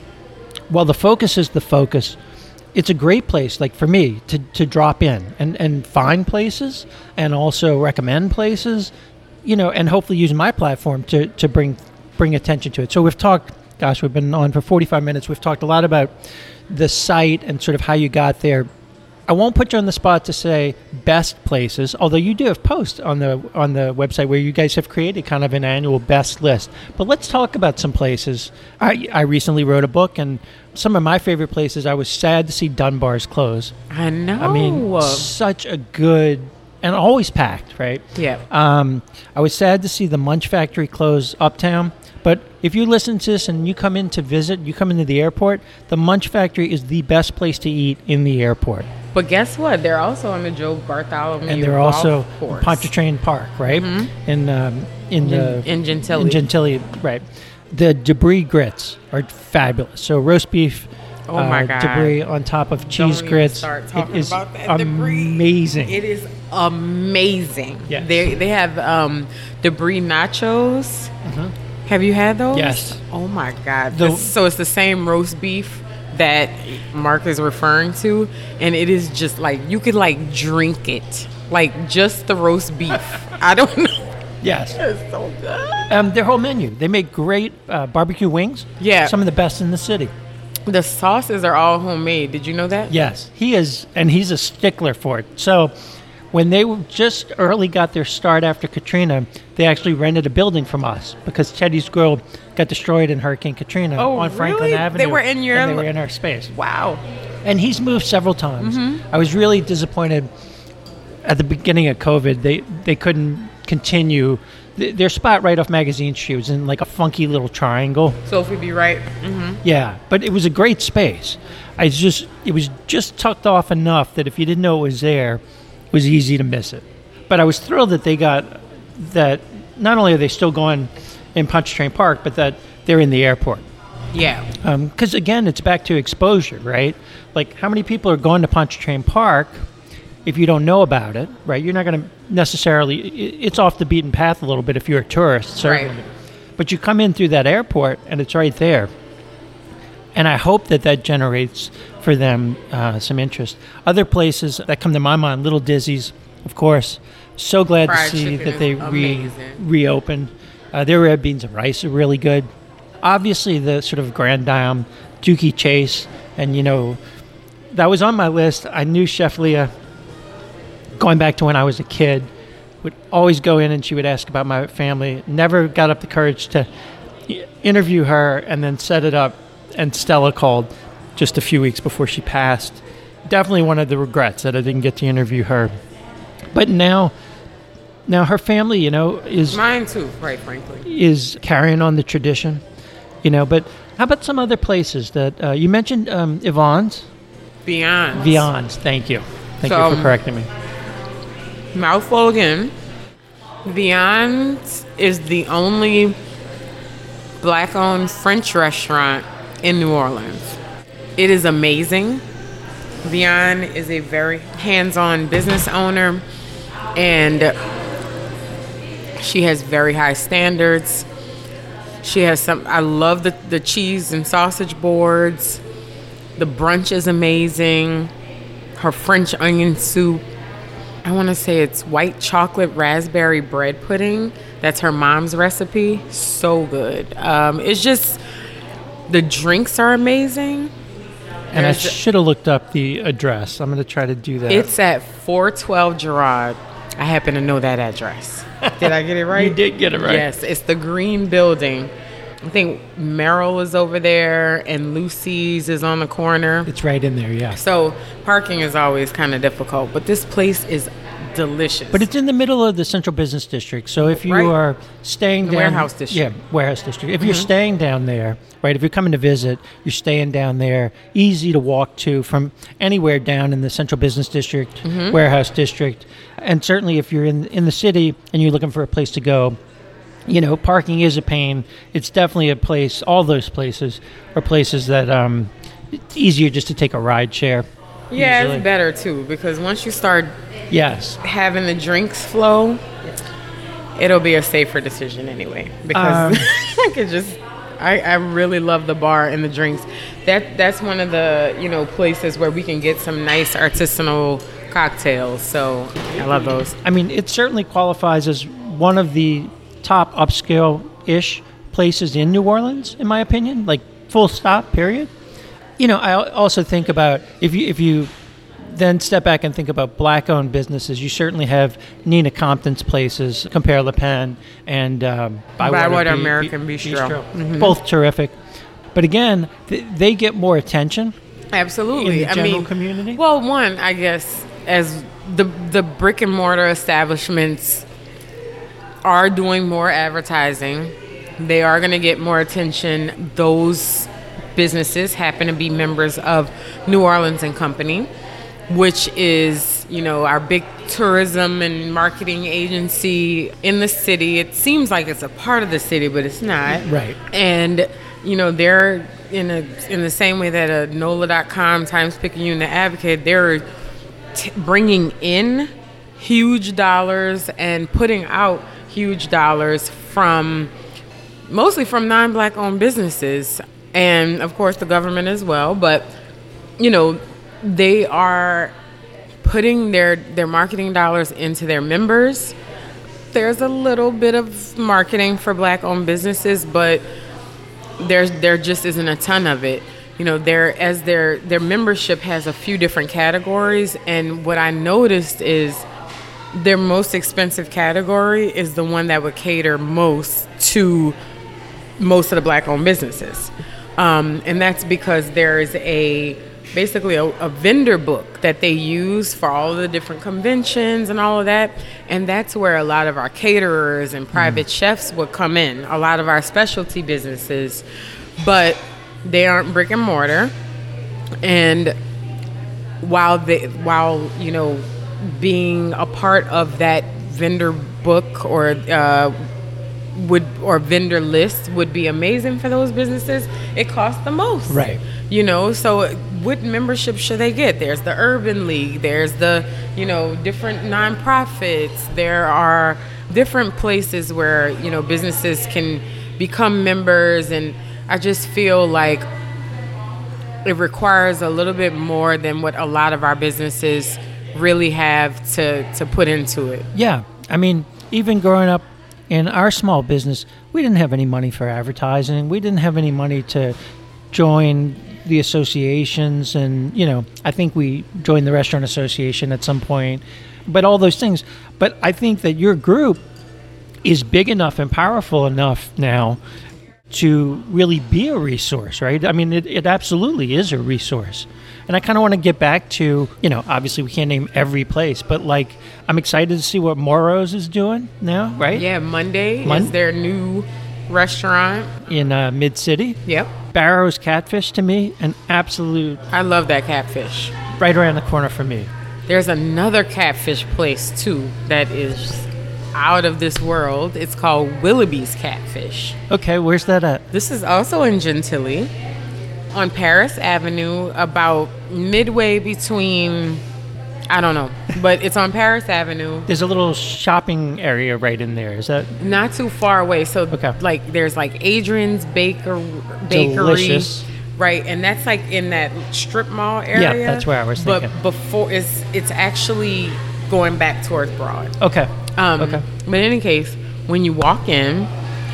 focus is the focus. It's a great place, like for me, to drop in and find places and also recommend places, you know, and hopefully use my platform to bring attention to it. So we've talked... Gosh, we've been on for 45 minutes. We've talked a lot about the site and sort of how you got there. I won't put you on the spot to say best places, although you do have posts on the website where you guys have created kind of an annual best list. But let's talk about some places. I recently wrote a book, and some of my favorite places, I was sad to see Dunbar's close. I know. I mean, such a good... And always packed, right? Yeah. I was sad to see the Munch Factory close uptown. But if you listen to this and you come in to visit, you come into the airport, the Munch Factory is the best place to eat in the airport. But guess what? They're also on the Joe Bartholomew And they're golf also course. Pontchartrain Park, right? In Gentilly. In Gentilly, right. The Debris grits are fabulous. So roast beef, Oh my God. Debris on top of cheese Don't grits. Even start talking it is about that Debris. amazing. It is amazing. Yes. They have Debris nachos. Have you had those? Yes. Oh my God. So it's the same roast beef that Mark is referring to, and it is just like you could like drink it, like just the roast beef. I don't know. Yes. It's so good. Their whole menu. They make great barbecue wings. Yeah. Some of the best in the city. The sauces are all homemade. Did you know that? Yes, he is, and he's a stickler for it. So when they just early got their start after Katrina, they actually rented a building from us because Teddy's Grill got destroyed in Hurricane Katrina Oh, on Franklin really? Avenue. They were in your... and they were in our space. Wow. And he's moved several times. I was really disappointed at the beginning of COVID. They couldn't continue. Their spot right off Magazine Street was in like a funky little triangle. Sophie be right. Yeah, but it was a great space. It was just tucked off enough that if you didn't know it was there, it was easy to miss it. But I was thrilled that they got that. Not only are they still going in Pontchartrain Park, but that they're in the airport. Yeah. Because again, it's back to exposure, right? Like, how many people are going to Pontchartrain Park if you don't know about it, right? You're not going to necessarily. It's off the beaten path a little bit if you're a tourist, certainly. Right. But you come in through that airport, and it's right there. And I hope that generates for them some interest. Other places that come to my mind, Little Dizzy's, of course. So glad Fried to see chicken that they is amazing. reopened. Their red beans and rice are really good. Obviously, the sort of Grand Dame, Dookie Chase, and that was on my list. I knew Chef Leah, going back to when I was a kid, would always go in and she would ask about my family. Never got up the courage to interview her, and then set it up. And Stella called just a few weeks before she passed. Definitely one of the regrets that I didn't get to interview her. But now her family, is Mine too, quite frankly. is carrying on the tradition, But how about some other places that you mentioned? Yvonne's, Beyond. Thank you for correcting me. Mouthful again. Beyond is the only Black-owned French restaurant in New Orleans. It is amazing. Beyond is a very hands-on business owner, and she has very high standards. She has I love the cheese and sausage boards. The brunch is amazing. Her French onion soup. I want to say it's white chocolate raspberry bread pudding. That's her mom's recipe. So good. It's just, the drinks are amazing. And I should have looked up the address. I'm going to try to do that. It's at 412 Girard. I happen to know that address. Did I get it right? You did get it right. Yes, it's the green building. I think Merrill is over there and Lucy's is on the corner. It's right in there, yeah. So parking is always kind of difficult, but this place is delicious. But it's in the middle of the Central Business District. So if you are staying down... Warehouse District. Yeah, Warehouse District. If you're staying down there, right, if you're coming to visit, you're staying down there, easy to walk to from anywhere down in the Central Business District, Warehouse District. And certainly if you're in the city and you're looking for a place to go, parking is a pain. It's definitely a place, all those places are places that it's easier just to take a ride share. Yeah, usually. it's better too, because once you start Yes. having the drinks flow, it'll be a safer decision anyway. Because I really love the bar and the drinks. That's one of the places where we can get some nice artisanal cocktails. So I love those. I mean, it certainly qualifies as one of the top upscale-ish places in New Orleans, in my opinion. Like, full stop, period. I also think about if you then step back and think about Black-owned businesses, you certainly have Nina Compton's places, Compère Le Pen, and Bywater American Bistro. Mm-hmm. Both terrific. But again, they get more attention. Absolutely. In the general community. Well, one, I guess, as the brick and mortar establishments are doing more advertising, they are going to get more attention. Those businesses happen to be members of New Orleans and Company, which is, our big tourism and marketing agency in the city. It seems like it's a part of the city, but it's not. Right. And, they're in the same way that a NOLA.com, Times-Picayune, The Advocate, they're bringing in huge dollars and putting out huge dollars mostly from non-Black owned businesses, and of course the government as well. But they are putting their marketing dollars into their members. There's a little bit of marketing for Black owned businesses, but there just isn't a ton of it. Their membership has a few different categories, and what I noticed is their most expensive category is the one that would cater most to most of the Black-owned businesses. And that's because there is a basically a vendor book that they use for all the different conventions and all of that. And that's where a lot of our caterers and private chefs would come in, a lot of our specialty businesses, but they aren't brick and mortar. And while being a part of that vendor book or vendor list would be amazing for those businesses, it costs the most. Right. So what membership should they get? There's the Urban League, there's the, different nonprofits. There are different places where, businesses can become members, and I just feel like it requires a little bit more than what a lot of our businesses really have to put into it. Yeah. I mean, even growing up in our small business, we didn't have any money for advertising. We didn't have any money to join the associations. And, I think we joined the restaurant association at some point, but all those things. But I think that your group is big enough and powerful enough now to really be a resource, right? I mean, it absolutely is a resource. And I kind of want to get back to, obviously we can't name every place, but I'm excited to see what Moro's is doing now, right? Yeah, Monday is their new restaurant. In Mid-City. Yep. Barrow's Catfish, to me, an absolute... I love that catfish. Right around the corner for me. There's another catfish place, too, that is out of this world. It's called Willoughby's Catfish. Okay, where's that at? This is also in Gentilly, on Paris Avenue, about midway between, I don't know, but it's on Paris Avenue. There's a little shopping area right in there. Is that not too far away? So okay. There's Adrian's Bakery, delicious, right? And that's in that strip mall area. Yeah, that's where I was thinking. But before it's actually going back towards Broad. Okay. Okay. But in any case, when you walk in,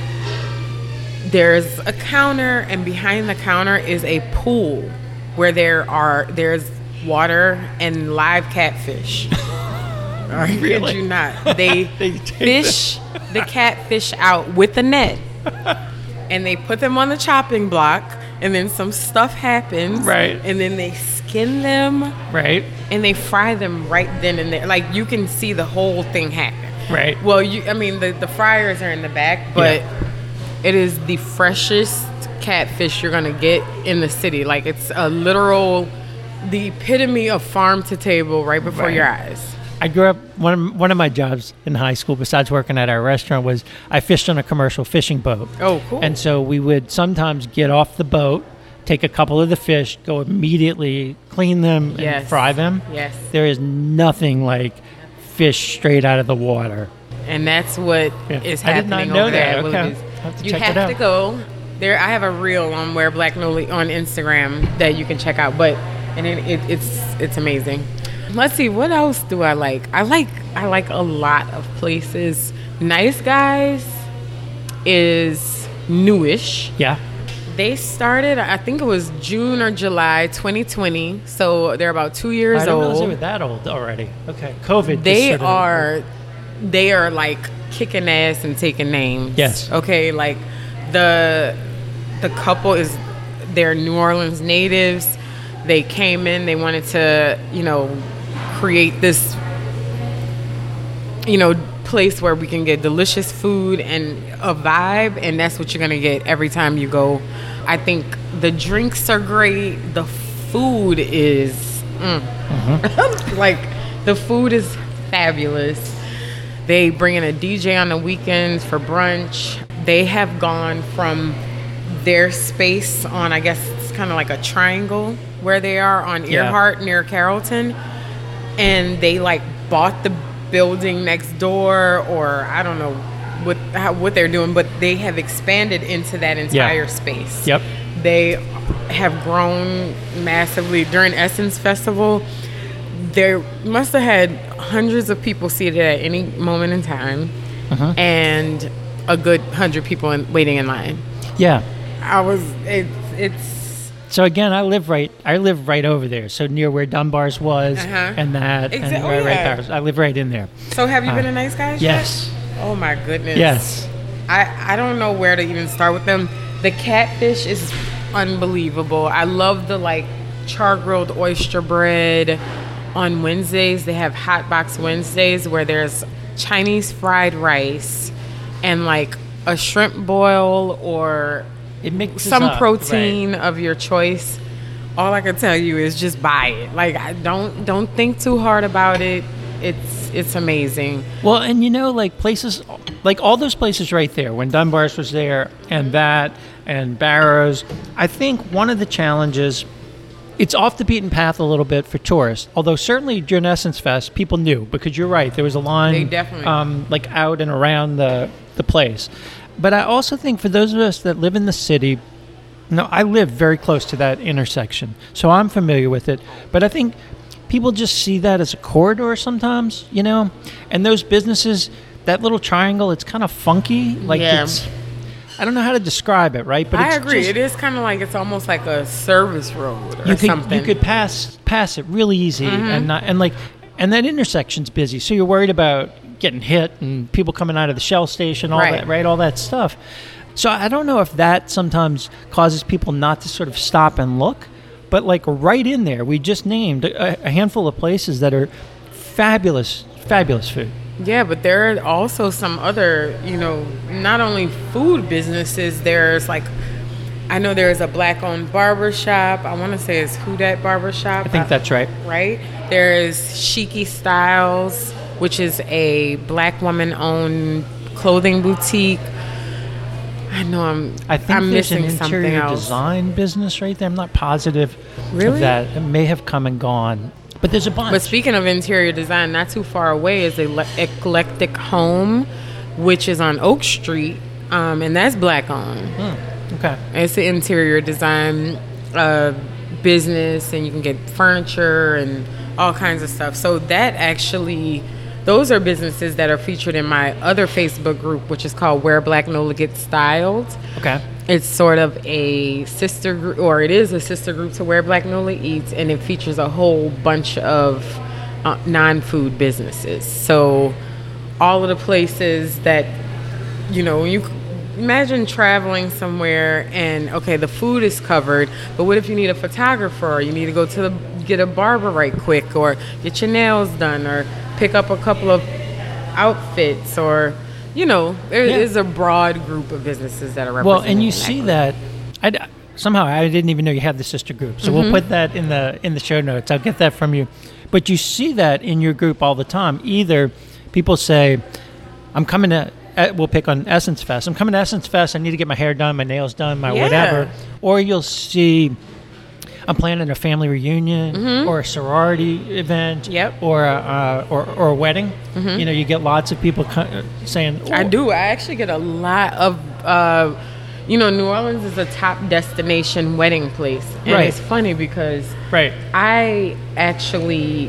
there's a counter, and behind the counter is a pool where there's water and live catfish. I kid you not. They fish the catfish out with a net, and they put them on the chopping block, and then some stuff happens, right? And then they skin them, right? And they fry them right then and there. You can see the whole thing happen, right? Well, the fryers are in the back, but it is the freshest catfish you're gonna get in the city. It's a literal, the epitome of farm to table right before your eyes. I grew up, one of my jobs in high school, besides working at our restaurant, was I fished on a commercial fishing boat. Oh, cool. And so we would sometimes get off the boat, take a couple of the fish, go immediately clean them and fry them. Yes. There is nothing like fish straight out of the water. And that's what is happening. I did not know that. Okay. You have to go there. I have a reel on Where Black Noli on Instagram that you can check out, it's amazing. Let's see, what else do I like? I like a lot of places. Nice Guys is newish. Yeah. They started, I think it was June or July 2020, so they're about 2 years old. I didn't realize they were that old already. Okay, COVID. They are kicking ass and taking names. Yes. Okay, the couple they're New Orleans natives. They came in, they wanted to, create this, place where we can get delicious food and a vibe, and that's what you're gonna get every time you go. I think the drinks are great. The food is the food is fabulous. They bring in a DJ on the weekends for brunch. They have gone from their space on, I guess it's kind of like a triangle where they are on Earhart near Carrollton, and they bought the building next door, or I don't know what they're doing, but they have expanded into that entire space. Yep. They have grown massively. During Essence Festival, there must have had hundreds of people seated at any moment in time, and a good 100 people waiting in line. Yeah. It's so again, I live right over there, so near where Dunbar's was, and that, and right there. I live right in there. So have you been to Nice Guys? Yes. Oh my goodness. Yes. I don't know where to even start with them. The catfish is unbelievable. I love the char-grilled oyster bread. On Wednesdays, they have Hot Box Wednesdays where there's Chinese fried rice and like a shrimp boil or It mixes some up, protein right. of your choice. All I can tell you is just buy it. Like, I don't think too hard about it. It's amazing. Well, and like places, like all those places right there, when Dunbar's was there, and that, and Barrows, I think one of the challenges, it's off the beaten path a little bit for tourists. Although certainly during Essence Fest, people knew, because you're right, there was a line, They definitely- like out and around the place. But I also think for those of us that live in the city, I live very close to that intersection, so I'm familiar with it. But I think people just see that as a corridor sometimes, and those businesses, that little triangle, it's kind of funky. Like Yeah. I don't know how to describe it, right? But I it's agree. just- It is kind of like, it's almost like a service road or something. you could pass it really easy, and that intersection's busy, so you're worried about getting hit and people coming out of the Shell station, all Right. that, right? All that stuff. So I don't know if that sometimes causes people not to sort of stop and look, but like right in there, we just named a handful of places that are fabulous food. Yeah, but there are also some other, not only food businesses, there's like, I know there's a black-owned barbershop. I want to say it's Who Dat Barbershop. I think that's right. Right? There's Chicky Styles, which is a black woman-owned clothing boutique. I know I think I'm there's an missing something interior else. design business right there. I'm not positive Really? of that. It may have come and gone, but there's a bunch. But speaking of interior design, not too far away is Eclectic Home, which is on Oak Street, and that's black-owned. Okay. It's an interior design business, and you can get furniture and all kinds of stuff. So that actually, those are businesses that are featured in my other Facebook group, which is called Where Black Nola Gets Styled. Okay. It's sort of a sister group, or it is a sister group to Where Black Nola Eats, and it features a whole bunch of non-food businesses. So all of the places that, when you imagine traveling somewhere and, okay, the food is covered, but what if you need a photographer, or you need to go to get a barber right quick, or get your nails done, or pick up a couple of outfits, or there is a broad group of businesses that are represented. Well, and you in that see group. that. Somehow I didn't even know you had the sister group, so we'll put that in the show notes. I'll get that from you. But you see that in your group all the time. Either people say, "I'm coming to." We'll pick on Essence Fest. I'm coming to Essence Fest. I need to get my hair done, my nails done, my whatever. Or you'll see, I'm planning a family reunion or a sorority event, or a wedding. You get lots of people saying, I do. I actually get a lot of, New Orleans is a top destination wedding place. And Right. it's funny because right, I actually,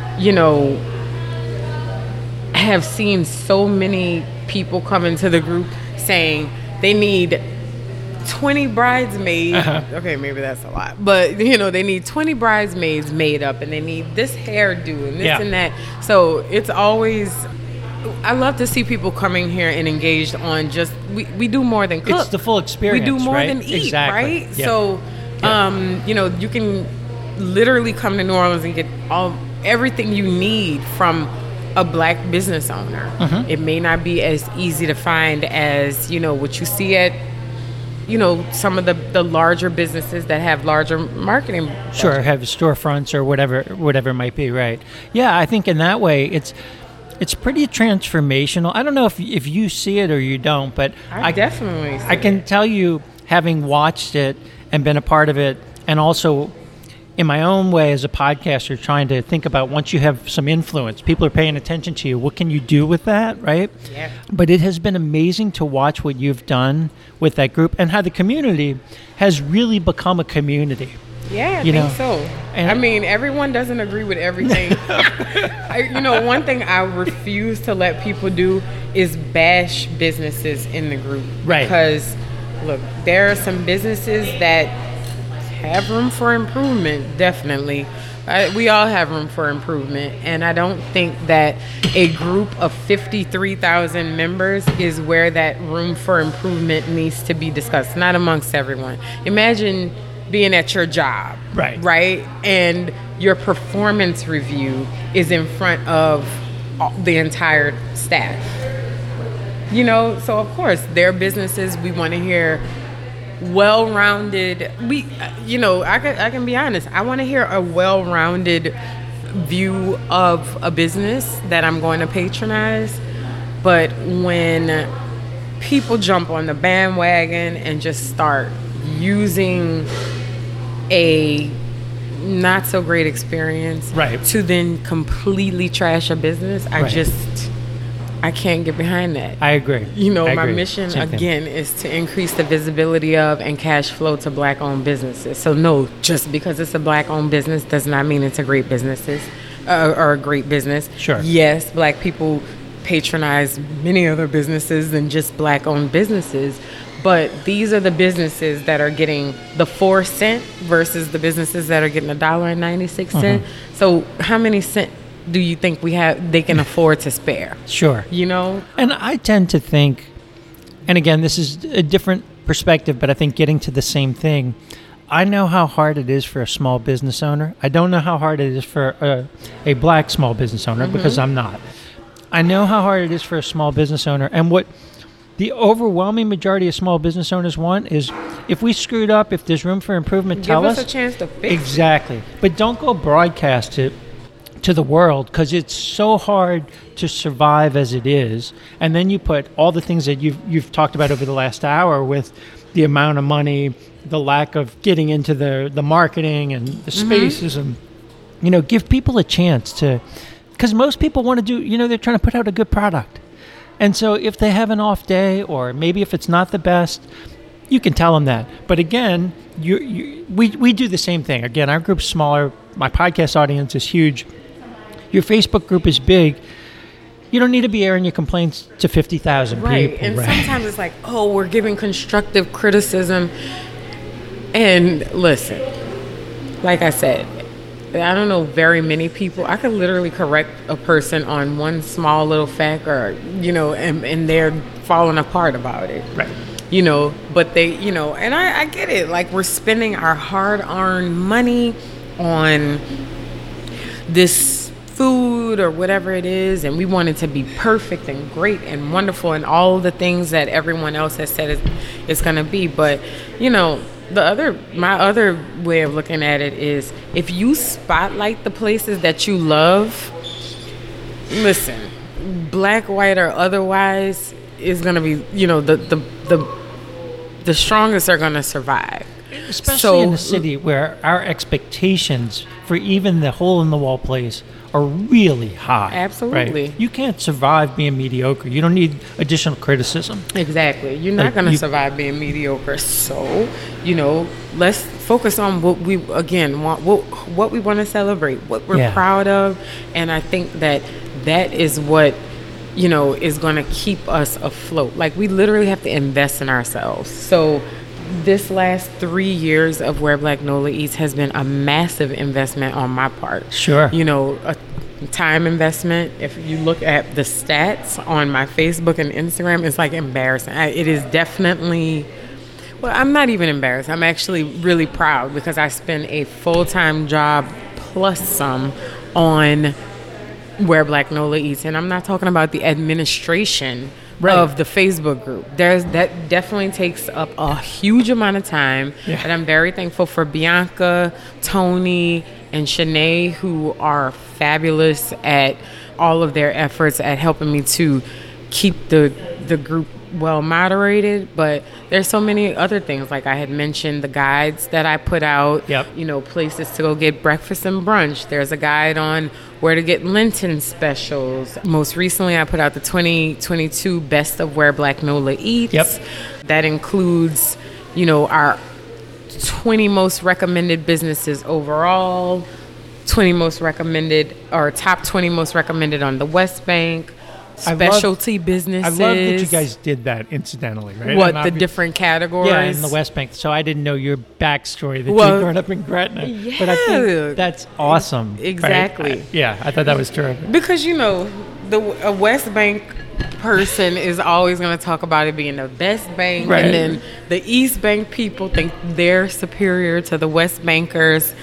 have seen so many people come into the group saying they need 20 bridesmaids. Okay, maybe that's a lot. But, they need 20 bridesmaids made up, and they need this hairdo and this and that. So it's always, I love to see people coming here and engaged on just, we do more than cook. it's the full experience. We do more right? than eat, exactly. right? Yep. So, you can literally come to New Orleans and get everything you need from a black business owner. It may not be as easy to find as, what you see at, some of the larger businesses that have larger marketing. Sure, have storefronts or whatever it might be, right? Yeah, I think in that way it's pretty transformational. I don't know if you see it or you don't, but I definitely see I can tell you, having watched it and been a part of it, and also in my own way as a podcaster, trying to think about, once you have some influence, people are paying attention to you, what can you do with that, right? Yeah. But it has been amazing to watch what you've done with that group, and how the community has really become a community. Yeah, I You think know, so. and- I mean, everyone doesn't agree with everything. One thing I refuse to let people do is bash businesses in the group. Right. Because, look, there are some businesses that have room for improvement, definitely. We all have room for improvement, and I don't think that a group of 53,000 members is where that room for improvement needs to be discussed, not amongst everyone. Imagine being at your job. Right? And your performance review is in front of the entire staff. You know, so of course, their businesses, we want to hear well-rounded. I can be honest. I want to hear a well-rounded view of a business that I'm going to patronize. But when people jump on the bandwagon and just start using a not so great experience to then completely trash a business, I can't get behind that. I agree. My mission again is to increase the visibility of and cash flow to Black-owned businesses. So no, just because it's a Black-owned business does not mean it's a great business. Or a great business. Sure. Yes, Black people patronize many other businesses than just Black-owned businesses. But these are the businesses that are getting the 4 cent versus the businesses that are getting $1.96. So how many cents do you think they can afford to spare? Sure. And I tend to think, and again, this is a different perspective, but I think getting to the same thing, I know how hard it is for a small business owner. I don't know how hard it is for a Black small business owner because I'm not. I know how hard it is for a small business owner. And what the overwhelming majority of small business owners want is, if we screwed up, if there's room for improvement, tell us. Give us a chance to fix Exactly. But don't go broadcast it to the world, because it's so hard to survive as it is. And then you put all the things that you've talked about over the last hour with the amount of money, the lack of getting into the marketing and the spaces, and give people a chance to, because most people want to do, they're trying to put out a good product. And so if they have an off day, or maybe if it's not the best, you can tell them that. But again, we do the same thing. Again, our group's smaller. My podcast audience is huge. Your Facebook group is big. You don't need to be airing your complaints to 50,000 people. And sometimes it's like, we're giving constructive criticism. And listen, like I said, I don't know very many people. I could literally correct a person on one small little fact, or, and they're falling apart about it. Right. But they, and I get it. Like, we're spending our hard-earned money on this food or whatever it is, and we want it to be perfect and great and wonderful and all the things that everyone else has said it's going to be. But my other way of looking at it is, if you spotlight the places that you love, listen, Black, white, or otherwise, is going to be, the strongest are going to survive. Especially in a city where our expectations for even the hole-in-the-wall place are really high. Absolutely. Right? You can't survive being mediocre. You don't need additional criticism. Exactly. You're not going to survive being mediocre. So, let's focus on what we, again, want, what we want to celebrate, what we're proud of. And I think that is what, is going to keep us afloat. Like, we literally have to invest in ourselves. So this last 3 years of Where Black NOLA Eats has been a massive investment on my part. Sure. A time investment. If you look at the stats on my Facebook and Instagram, it's like embarrassing. It is definitely, well, I'm not even embarrassed. I'm actually really proud, because I spend a full-time job plus some on Where Black NOLA Eats. And I'm not talking about the administration of the Facebook group. That definitely takes up a huge amount of time. And I'm very thankful for Bianca, Tony, and Shanae, who are fabulous at all of their efforts at helping me to keep the group well moderated. But there's so many other things, like I had mentioned the guides that I put out. Places to go get breakfast and brunch. There's a guide on where to get Lenten specials. Most recently, I put out the 2022 Best of Where Black NOLA Eats. That includes, our 20 most recommended businesses overall, 20 most recommended, or top 20 most recommended on the West Bank, specialty businesses. I love that you guys did that incidentally, right? What, the different categories? Yeah, in the West Bank. So I didn't know your backstory that you grew up in Gretna. Yeah. But I think that's awesome. Exactly. Right? I thought that was terrific. Because, the West Bank person is always going to talk about it being the best bank, right. And then the East Bank people think they're superior to the West Bankers.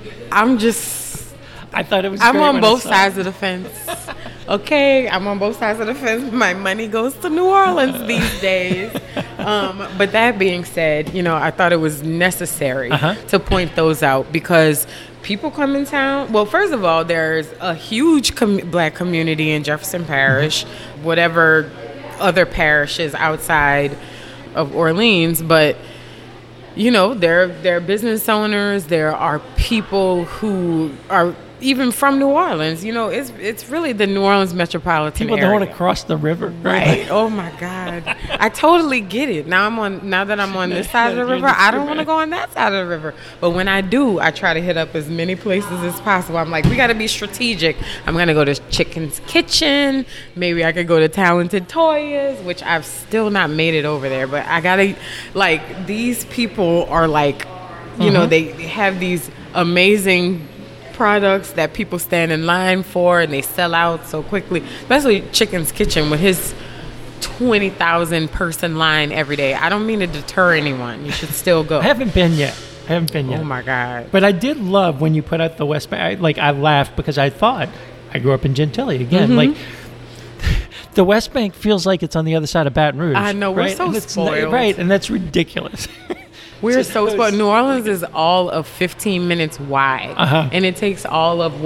I thought it was. I'm on both sides of the fence. Okay, I'm on both sides of the fence. My money goes to New Orleans these days. But that being said, I thought it was necessary to point those out because people come in town. Well, first of all, there's a huge black community in Jefferson Parish, whatever other parishes outside of Orleans, but there are business owners. There are people who are even from New Orleans. It's really the New Orleans metropolitan area. People don't want to cross the river, right? Oh my God, I totally get it. Now that I'm on this side of the river, I don't want to go on that side of the river. But when I do, I try to hit up as many places as possible. I'm like, we got to be strategic. I'm gonna go to Chicken's Kitchen. Maybe I could go to Talented Toyas, which I've still not made it over there. But I gotta these people are they have these amazing products that people stand in line for and they sell out so quickly, especially Chicken's Kitchen with his 20,000 person line every day. I don't mean to deter anyone. You should still go. I haven't been yet. Oh my God. But I did love when you put out the West Bank. I laughed because I thought I grew up in Gentilly again. The West Bank feels like it's on the other side of Baton Rouge. I know, we're so spoiled. Right, and that's ridiculous. We're so spoiled. New Orleans is all of 15 minutes wide. And it takes all of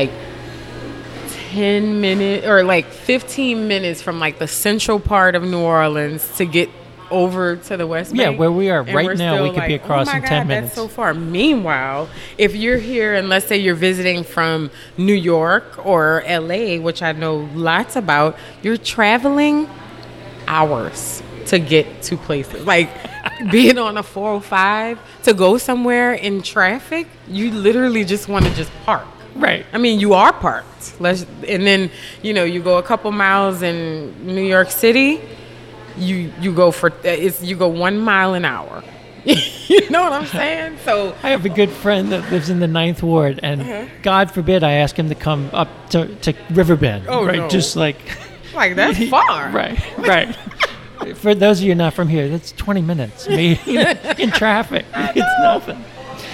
10 minutes or 15 minutes from the central part of New Orleans to get over to the West Bank. Yeah, where we are right now, we could be across in 10 minutes. That's so far. Meanwhile, if you're here and let's say you're visiting from New York or LA, which I know lots about, you're traveling hours to get to places. Being on a 405 to go somewhere in traffic, you literally just want to just park. Right. I mean, you are parked. And then, you go a couple miles in New York City, you go 1 mile an hour. You know what I'm saying? So I have a good friend that lives in the 9th Ward, and God forbid I ask him to come up to Riverbend. Oh, right? no. Just that's far. Right. For those of you not from here, that's 20 minutes in traffic. It's nothing.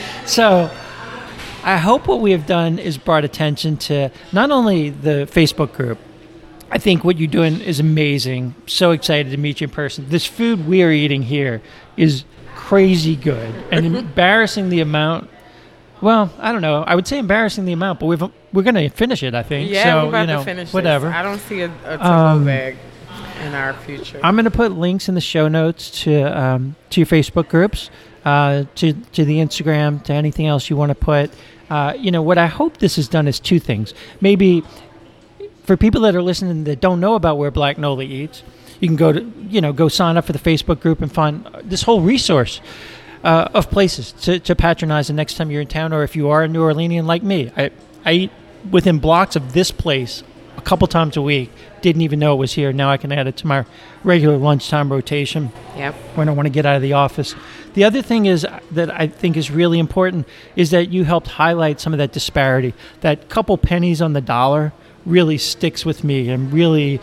So I hope what we have done is brought attention to not only the Facebook group. I think what you're doing is amazing. So excited to meet you in person. This food we are eating here is crazy good and embarrassing the amount. Well, I don't know. I would say embarrassing the amount, but we're going to finish it, I think. Yeah, so, we're about to finish whatever. This. I don't see a to-go bag in our future. I'm going to put links in the show notes to your Facebook groups, to the Instagram, to anything else you want to put. What I hope this has done is two things. Maybe for people that are listening that don't know about where Black Nola eats, you can go sign up for the Facebook group and find this whole resource of places to patronize the next time you're in town, or if you are a New Orleanian like me. I eat within blocks of this place a couple times a week. Didn't even know it was here. Now I can add it to my regular lunchtime rotation. Yep. When I want to get out of the office. The other thing is that I think is really important is that you helped highlight some of that disparity. That couple pennies on the dollar really sticks with me and really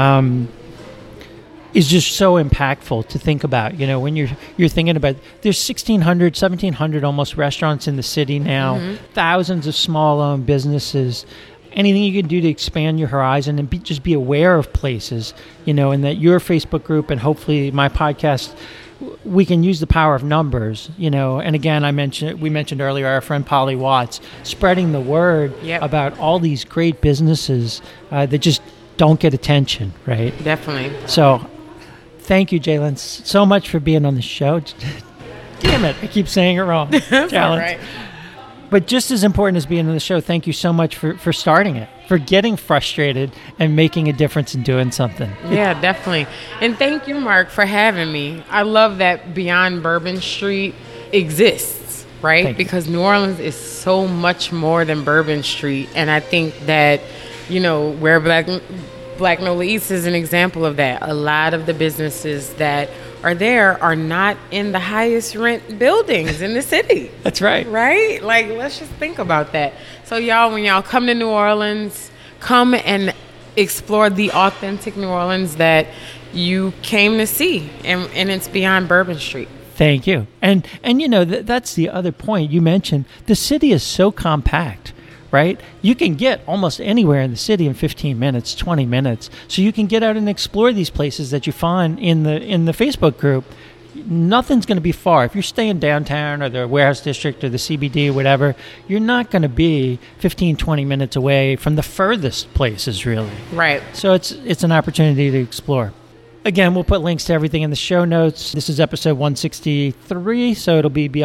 is just so impactful to think about. When you're thinking about, there's 1,600, 1,700 almost restaurants in the city now, thousands of small-owned businesses. Anything you can do to expand your horizon and just be aware of places, and that your Facebook group and hopefully my podcast, we can use the power of numbers, and again, we mentioned earlier our friend Polly Watts, spreading the word about all these great businesses that just don't get attention, right? Definitely. So thank you, Jalen, so much for being on the show. Damn it, I keep saying it wrong. That's all right. But just as important as being on the show, thank you so much for starting it, for getting frustrated and making a difference in doing something. Yeah, definitely. And thank you, Mark, for having me. I love that Beyond Bourbon Street exists, right? Because New Orleans is so much more than Bourbon Street. And I think that, where Black Nola Eats is an example of that. A lot of the businesses that are there are not in the highest rent buildings in the city. That's right. Right? Let's just think about that. So y'all, when y'all come to New Orleans, come and explore the authentic New Orleans that you came to see, and it's beyond Bourbon Street. Thank you. And you know, that's the other point you mentioned. The city is so compact, right? You can get almost anywhere in the city in 15 minutes, 20 minutes. So you can get out and explore these places that you find in the Facebook group. Nothing's going to be far. If you're staying downtown or the warehouse district or the CBD or whatever, you're not going to be 15, 20 minutes away from the furthest places, really. Right. So it's an opportunity to explore. Again, we'll put links to everything in the show notes. This is episode 163, so it'll be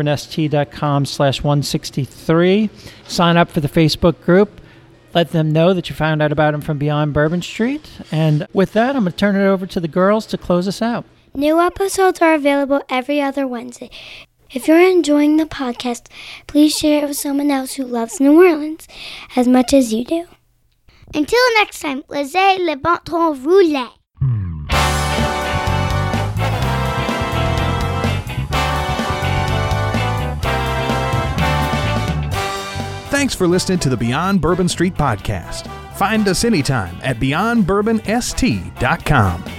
beyondbourbonst.com/163. Sign up for the Facebook group. Let them know that you found out about them from Beyond Bourbon Street. And with that, I'm going to turn it over to the girls to close us out. New episodes are available every other Wednesday. If you're enjoying the podcast, please share it with someone else who loves New Orleans as much as you do. Until next time, laissez le bon temps rouler. Thanks for listening to the Beyond Bourbon Street podcast. Find us anytime at beyondbourbonst.com.